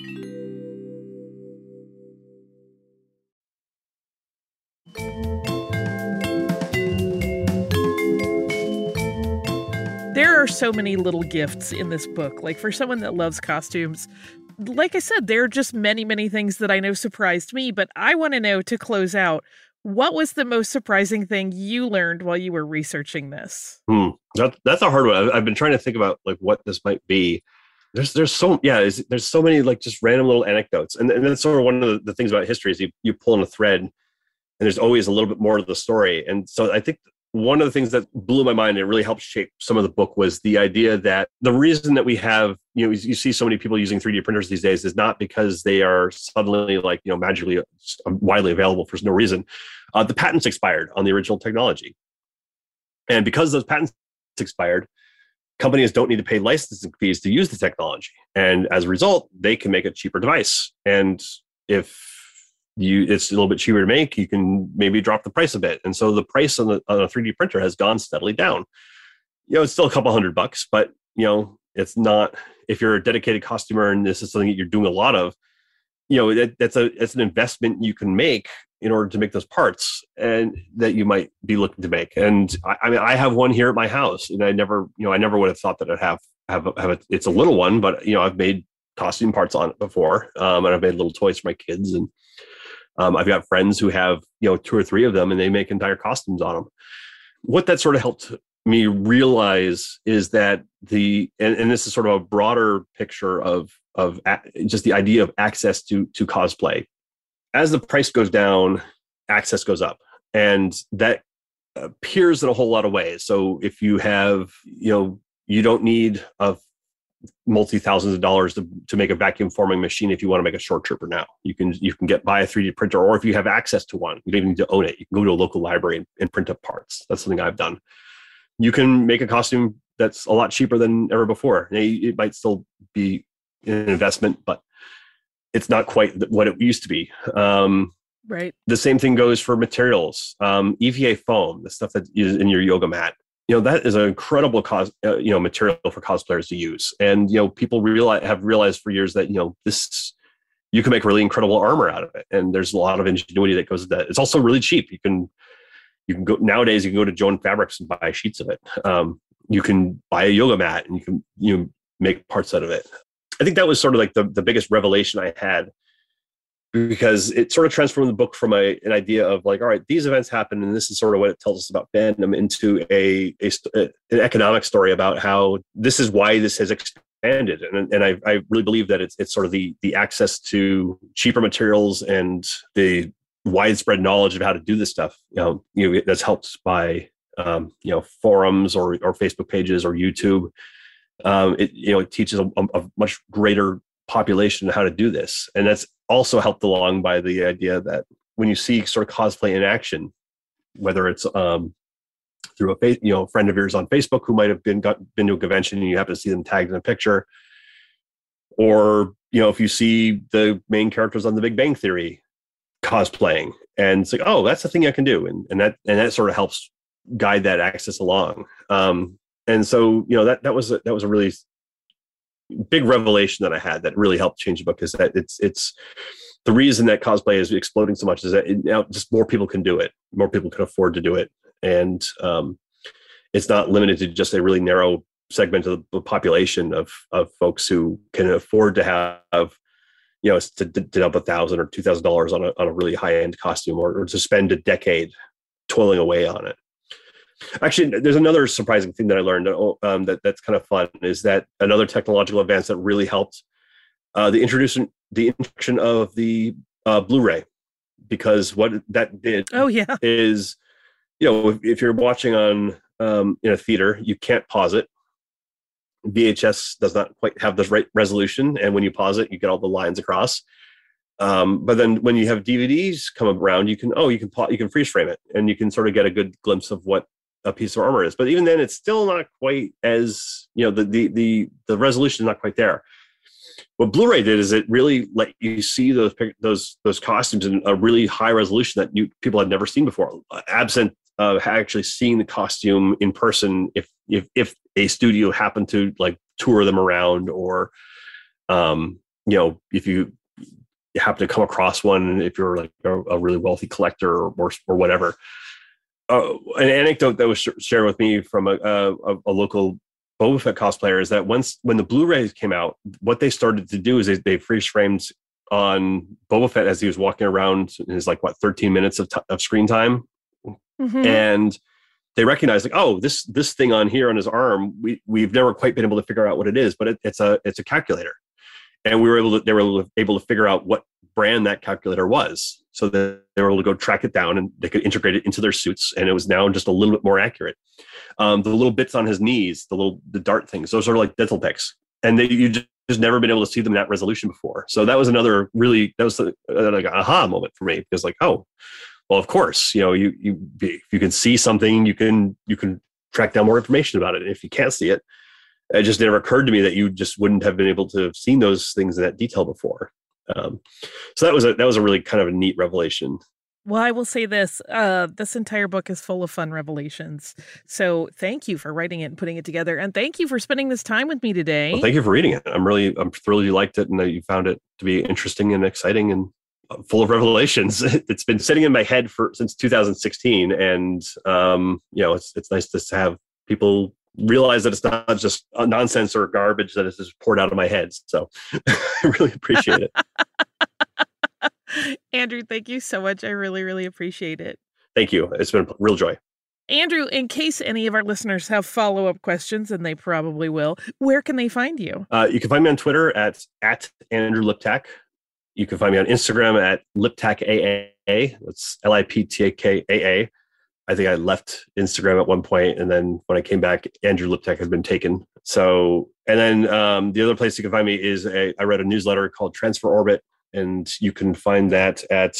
There are so many little gifts in this book. Like, for someone that loves costumes, like I said, there are just many, many things that I know surprised me, but I want to know, to close out, what was the most surprising thing you learned while you were researching this? That's a hard one. I've been trying to think about like what this might be. There's so many like just random little anecdotes. And that's sort of one of the things about history is you pull in a thread and there's always a little bit more to the story. And so I think one of the things that blew my mind and it really helped shape some of the book was the idea that the reason that we have, you see so many people using 3D printers these days is not because they are suddenly like, magically widely available for no reason. The patents expired on the original technology. And because those patents expired, companies don't need to pay licensing fees to use the technology. And as a result, they can make a cheaper device. And if it's a little bit cheaper to make, you can maybe drop the price a bit. And so the price on a 3D printer has gone steadily down. It's still a couple $100, but it's not, if you're a dedicated costumer and this is something that you're doing a lot of, it's an investment you can make in order to make those parts and that you might be looking to make. And I have one here at my house, and I never would have thought that I'd have it's a little one, but I've made costume parts on it before. And I've made little toys for my kids, and I've got friends who have, 2 or 3 of them, and they make entire costumes on them. What that sort of helped me realize is that and this is sort of a broader picture of just the idea of access to cosplay. As the price goes down, access goes up, and that appears in a whole lot of ways. So if you have, you don't need a multi-thousands of dollars to make a vacuum forming machine if you want to make a short trooper now. You can buy a 3D printer, or if you have access to one, you don't even need to own it. You can go to a local library and print up parts. That's something I've done. You can make a costume that's a lot cheaper than ever before. It might still be an investment, but it's not quite what it used to be. Right. The same thing goes for materials. EVA foam, the stuff that is in your yoga mat. That is an incredible material for cosplayers to use. And, people have realized for years that, you can make really incredible armor out of it. And there's a lot of ingenuity that goes with that. It's also really cheap. You can go nowadays, you can go to Joan Fabrics and buy sheets of it. You can buy a yoga mat and you can make parts out of it. I think that was sort of like the biggest revelation I had, because it sort of transformed the book from an idea of like, all right, these events happen, and this is sort of what it tells us about fandom, into an economic story about how this is why this has expanded. And I really believe that it's sort of the access to cheaper materials and the widespread knowledge of how to do this stuff, that's helped by, forums or Facebook pages or YouTube. It teaches a much greater population how to do this. And that's also helped along by the idea that when you see sort of cosplay in action, whether it's through a friend of yours on Facebook who might have been to a convention and you happen to see them tagged in a picture, or if you see the main characters on The Big Bang Theory cosplaying, and it's like, oh, that's the thing I can do, and that sort of helps guide that access along. And so that was a really big revelation that I had that really helped change the book, is that it's the reason that cosplay is exploding so much is that now just more people can do it, more people can afford to do it, and it's not limited to just a really narrow segment of the population of folks who can afford to have to dump $1,000 or $2,000 on a really high end costume, or to spend a decade toiling away on it. Actually, there's another surprising thing that I learned that's kind of fun, is that another technological advance that really helped the introduction of the Blu-ray, because what that did is, if you're watching on in a theater, you can't pause it. VHS does not quite have the right resolution, and when you pause it, you get all the lines across. But then when you have DVDs come around, you can freeze frame it, and you can sort of get a good glimpse of what a piece of armor is. But even then, it's still not quite as, the resolution is not quite there. What Blu-ray did is it really let you see those costumes in a really high resolution that people had never seen before, absent actually seeing the costume in person. If a studio happened to like tour them around, or if you happen to come across one, if you're like a really wealthy collector or whatever. An anecdote that was shared with me from a local Boba Fett cosplayer is that when the Blu-rays came out, what they started to do is they freeze framed on Boba Fett as he was walking around in his 13 minutes of screen time. Mm-hmm. And they recognized this thing on here on his arm, we've never quite been able to figure out what it is, but it's a calculator. And they were able to figure out what brand that calculator was. So that they were able to go track it down, and they could integrate it into their suits. And it was now just a little bit more accurate. The little bits on his knees, the dart things, those are like dental picks. And you just never been able to see them in that resolution before. So that was another like an aha moment for me, because well, of course, if you can see something, you can track down more information about it. And if you can't see it, it just never occurred to me that you just wouldn't have been able to have seen those things in that detail before. So that was a really kind of a neat revelation. Well, I will say this, this entire book is full of fun revelations. So thank you for writing it and putting it together. And thank you for spending this time with me today. Well, thank you for reading it. I'm thrilled you liked it and that you found it to be interesting and exciting and full of revelations. It's been sitting in my head since 2016. And, it's nice to have people realize that it's not just nonsense or garbage that is just poured out of my head. So I really appreciate it. Andrew, thank you so much. I really, really appreciate it. Thank you. It's been a real joy. Andrew, in case any of our listeners have follow-up questions, and they probably will, where can they find you? You can find me on Twitter at Andrew Liptak. You can find me on Instagram at LiptakAA. That's LIPTAKAA. I think I left Instagram at one point, and then when I came back, Andrew Liptak has been taken. So, and then the other place you can find me is I read a newsletter called Transfer Orbit, and you can find that at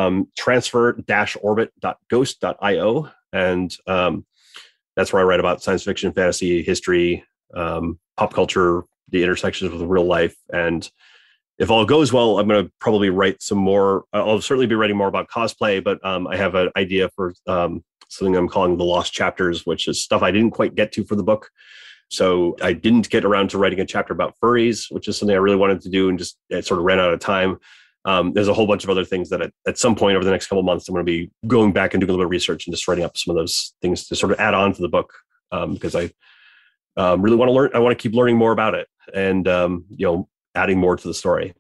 transfer-orbit.ghost.io. And that's where I write about science fiction, fantasy, history, pop culture, the intersections with real life. And if all goes well, I'm going to probably write some more. I'll certainly be writing more about cosplay, but I have an idea for something I'm calling the Lost Chapters, which is stuff I didn't quite get to for the book. So I didn't get around to writing a chapter about furries, which is something I really wanted to do, and it sort of ran out of time. There's a whole bunch of other things that at some point over the next couple of months, I'm going to be going back and doing a little bit of research and just writing up some of those things to sort of add on to the book, because I really want to learn. I want to keep learning more about it and, adding more to the story.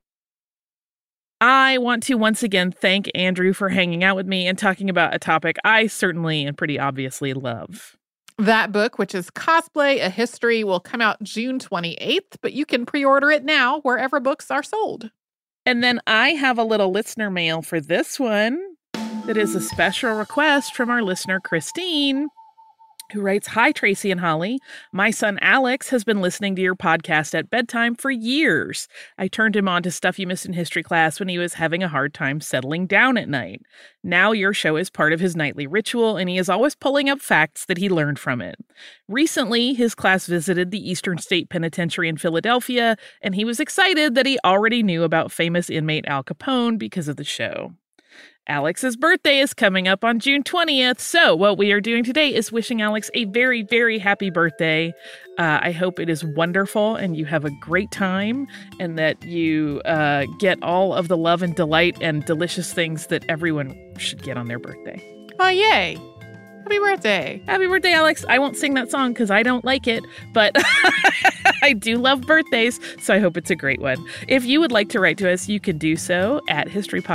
I want to once again thank Andrew for hanging out with me and talking about a topic I certainly and pretty obviously love. That book, which is Cosplay, A History, will come out June 28th, but you can pre-order it now wherever books are sold. And then I have a little listener mail for this one that is a special request from our listener, Christine, who writes, "Hi, Tracy and Holly. My son, Alex, has been listening to your podcast at bedtime for years. I turned him on to Stuff You Missed in History class when he was having a hard time settling down at night. Now your show is part of his nightly ritual, and he is always pulling up facts that he learned from it. Recently, his class visited the Eastern State Penitentiary in Philadelphia, and he was excited that he already knew about famous inmate Al Capone because of the show. Alex's birthday is coming up on June 20th, so what we are doing today is wishing Alex a very, very happy birthday. I hope it is wonderful and you have a great time and that you get all of the love and delight and delicious things that everyone should get on their birthday." Oh, yay. Happy birthday. Happy birthday, Alex. I won't sing that song because I don't like it, but I do love birthdays, so I hope it's a great one. If you would like to write to us, you can do so at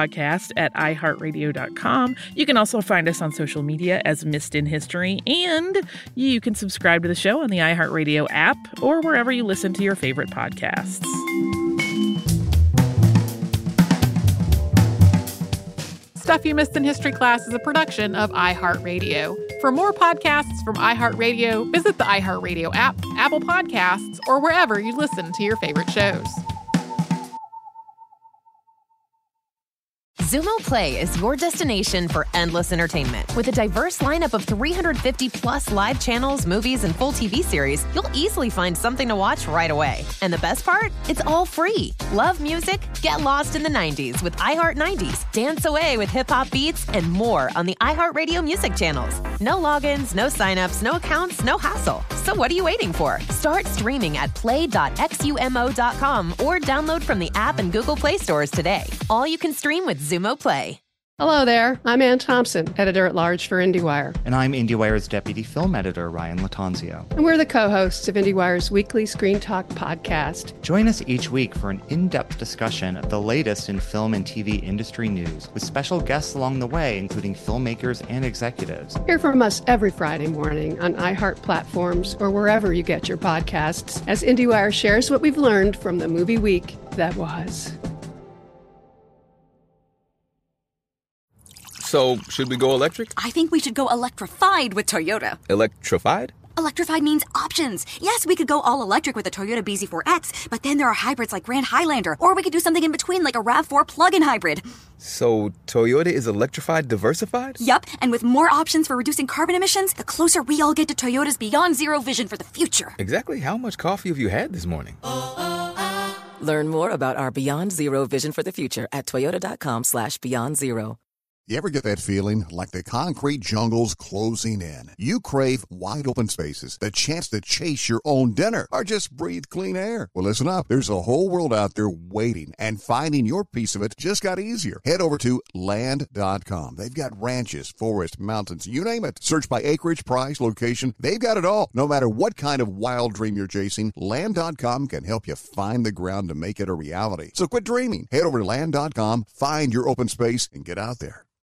historypodcast@iheartradio.com. You can also find us on social media as Missed in History, and you can subscribe to the show on the iHeartRadio app or wherever you listen to your favorite podcasts. Stuff You Missed in History Class is a production of iHeartRadio. For more podcasts from iHeartRadio, visit the iHeartRadio app, Apple Podcasts, or wherever you listen to your favorite shows. Xumo Play is your destination for endless entertainment. With a diverse lineup of 350 plus live channels, movies, and full TV series, you'll easily find something to watch right away. And the best part? It's all free. Love music? Get lost in the 90s with iHeart 90s, dance away with hip-hop beats, and more on the iHeartRadio music channels. No logins, no signups, no accounts, no hassle. So what are you waiting for? Start streaming at play.xumo.com or download from the app and Google Play stores today. All you can stream with Xumo Play. Hello there. I'm Ann Thompson, editor-at-large for IndieWire. And I'm IndieWire's deputy film editor, Ryan Latanzio. And we're the co-hosts of IndieWire's weekly Screen Talk podcast. Join us each week for an in-depth discussion of the latest in film and TV industry news, with special guests along the way, including filmmakers and executives. Hear from us every Friday morning on iHeart platforms or wherever you get your podcasts, as IndieWire shares what we've learned from the movie week that was. So, should we go electric? I think we should go electrified with Toyota. Electrified? Electrified means options. Yes, we could go all electric with the Toyota BZ4X, but then there are hybrids like Grand Highlander, or we could do something in between like a RAV4 plug-in hybrid. So, Toyota is electrified diversified? Yup, and with more options for reducing carbon emissions, the closer we all get to Toyota's Beyond Zero vision for the future. Exactly how much coffee have you had this morning? Learn more about our Beyond Zero vision for the future at toyota.com/Beyond Zero. You ever get that feeling like the concrete jungle's closing in? You crave wide open spaces, the chance to chase your own dinner, or just breathe clean air. Well, listen up. There's a whole world out there waiting, and finding your piece of it just got easier. Head over to Land.com. They've got ranches, forests, mountains, you name it. Search by acreage, price, location. They've got it all. No matter what kind of wild dream you're chasing, Land.com can help you find the ground to make it a reality. So quit dreaming. Head over to Land.com, find your open space, and get out there.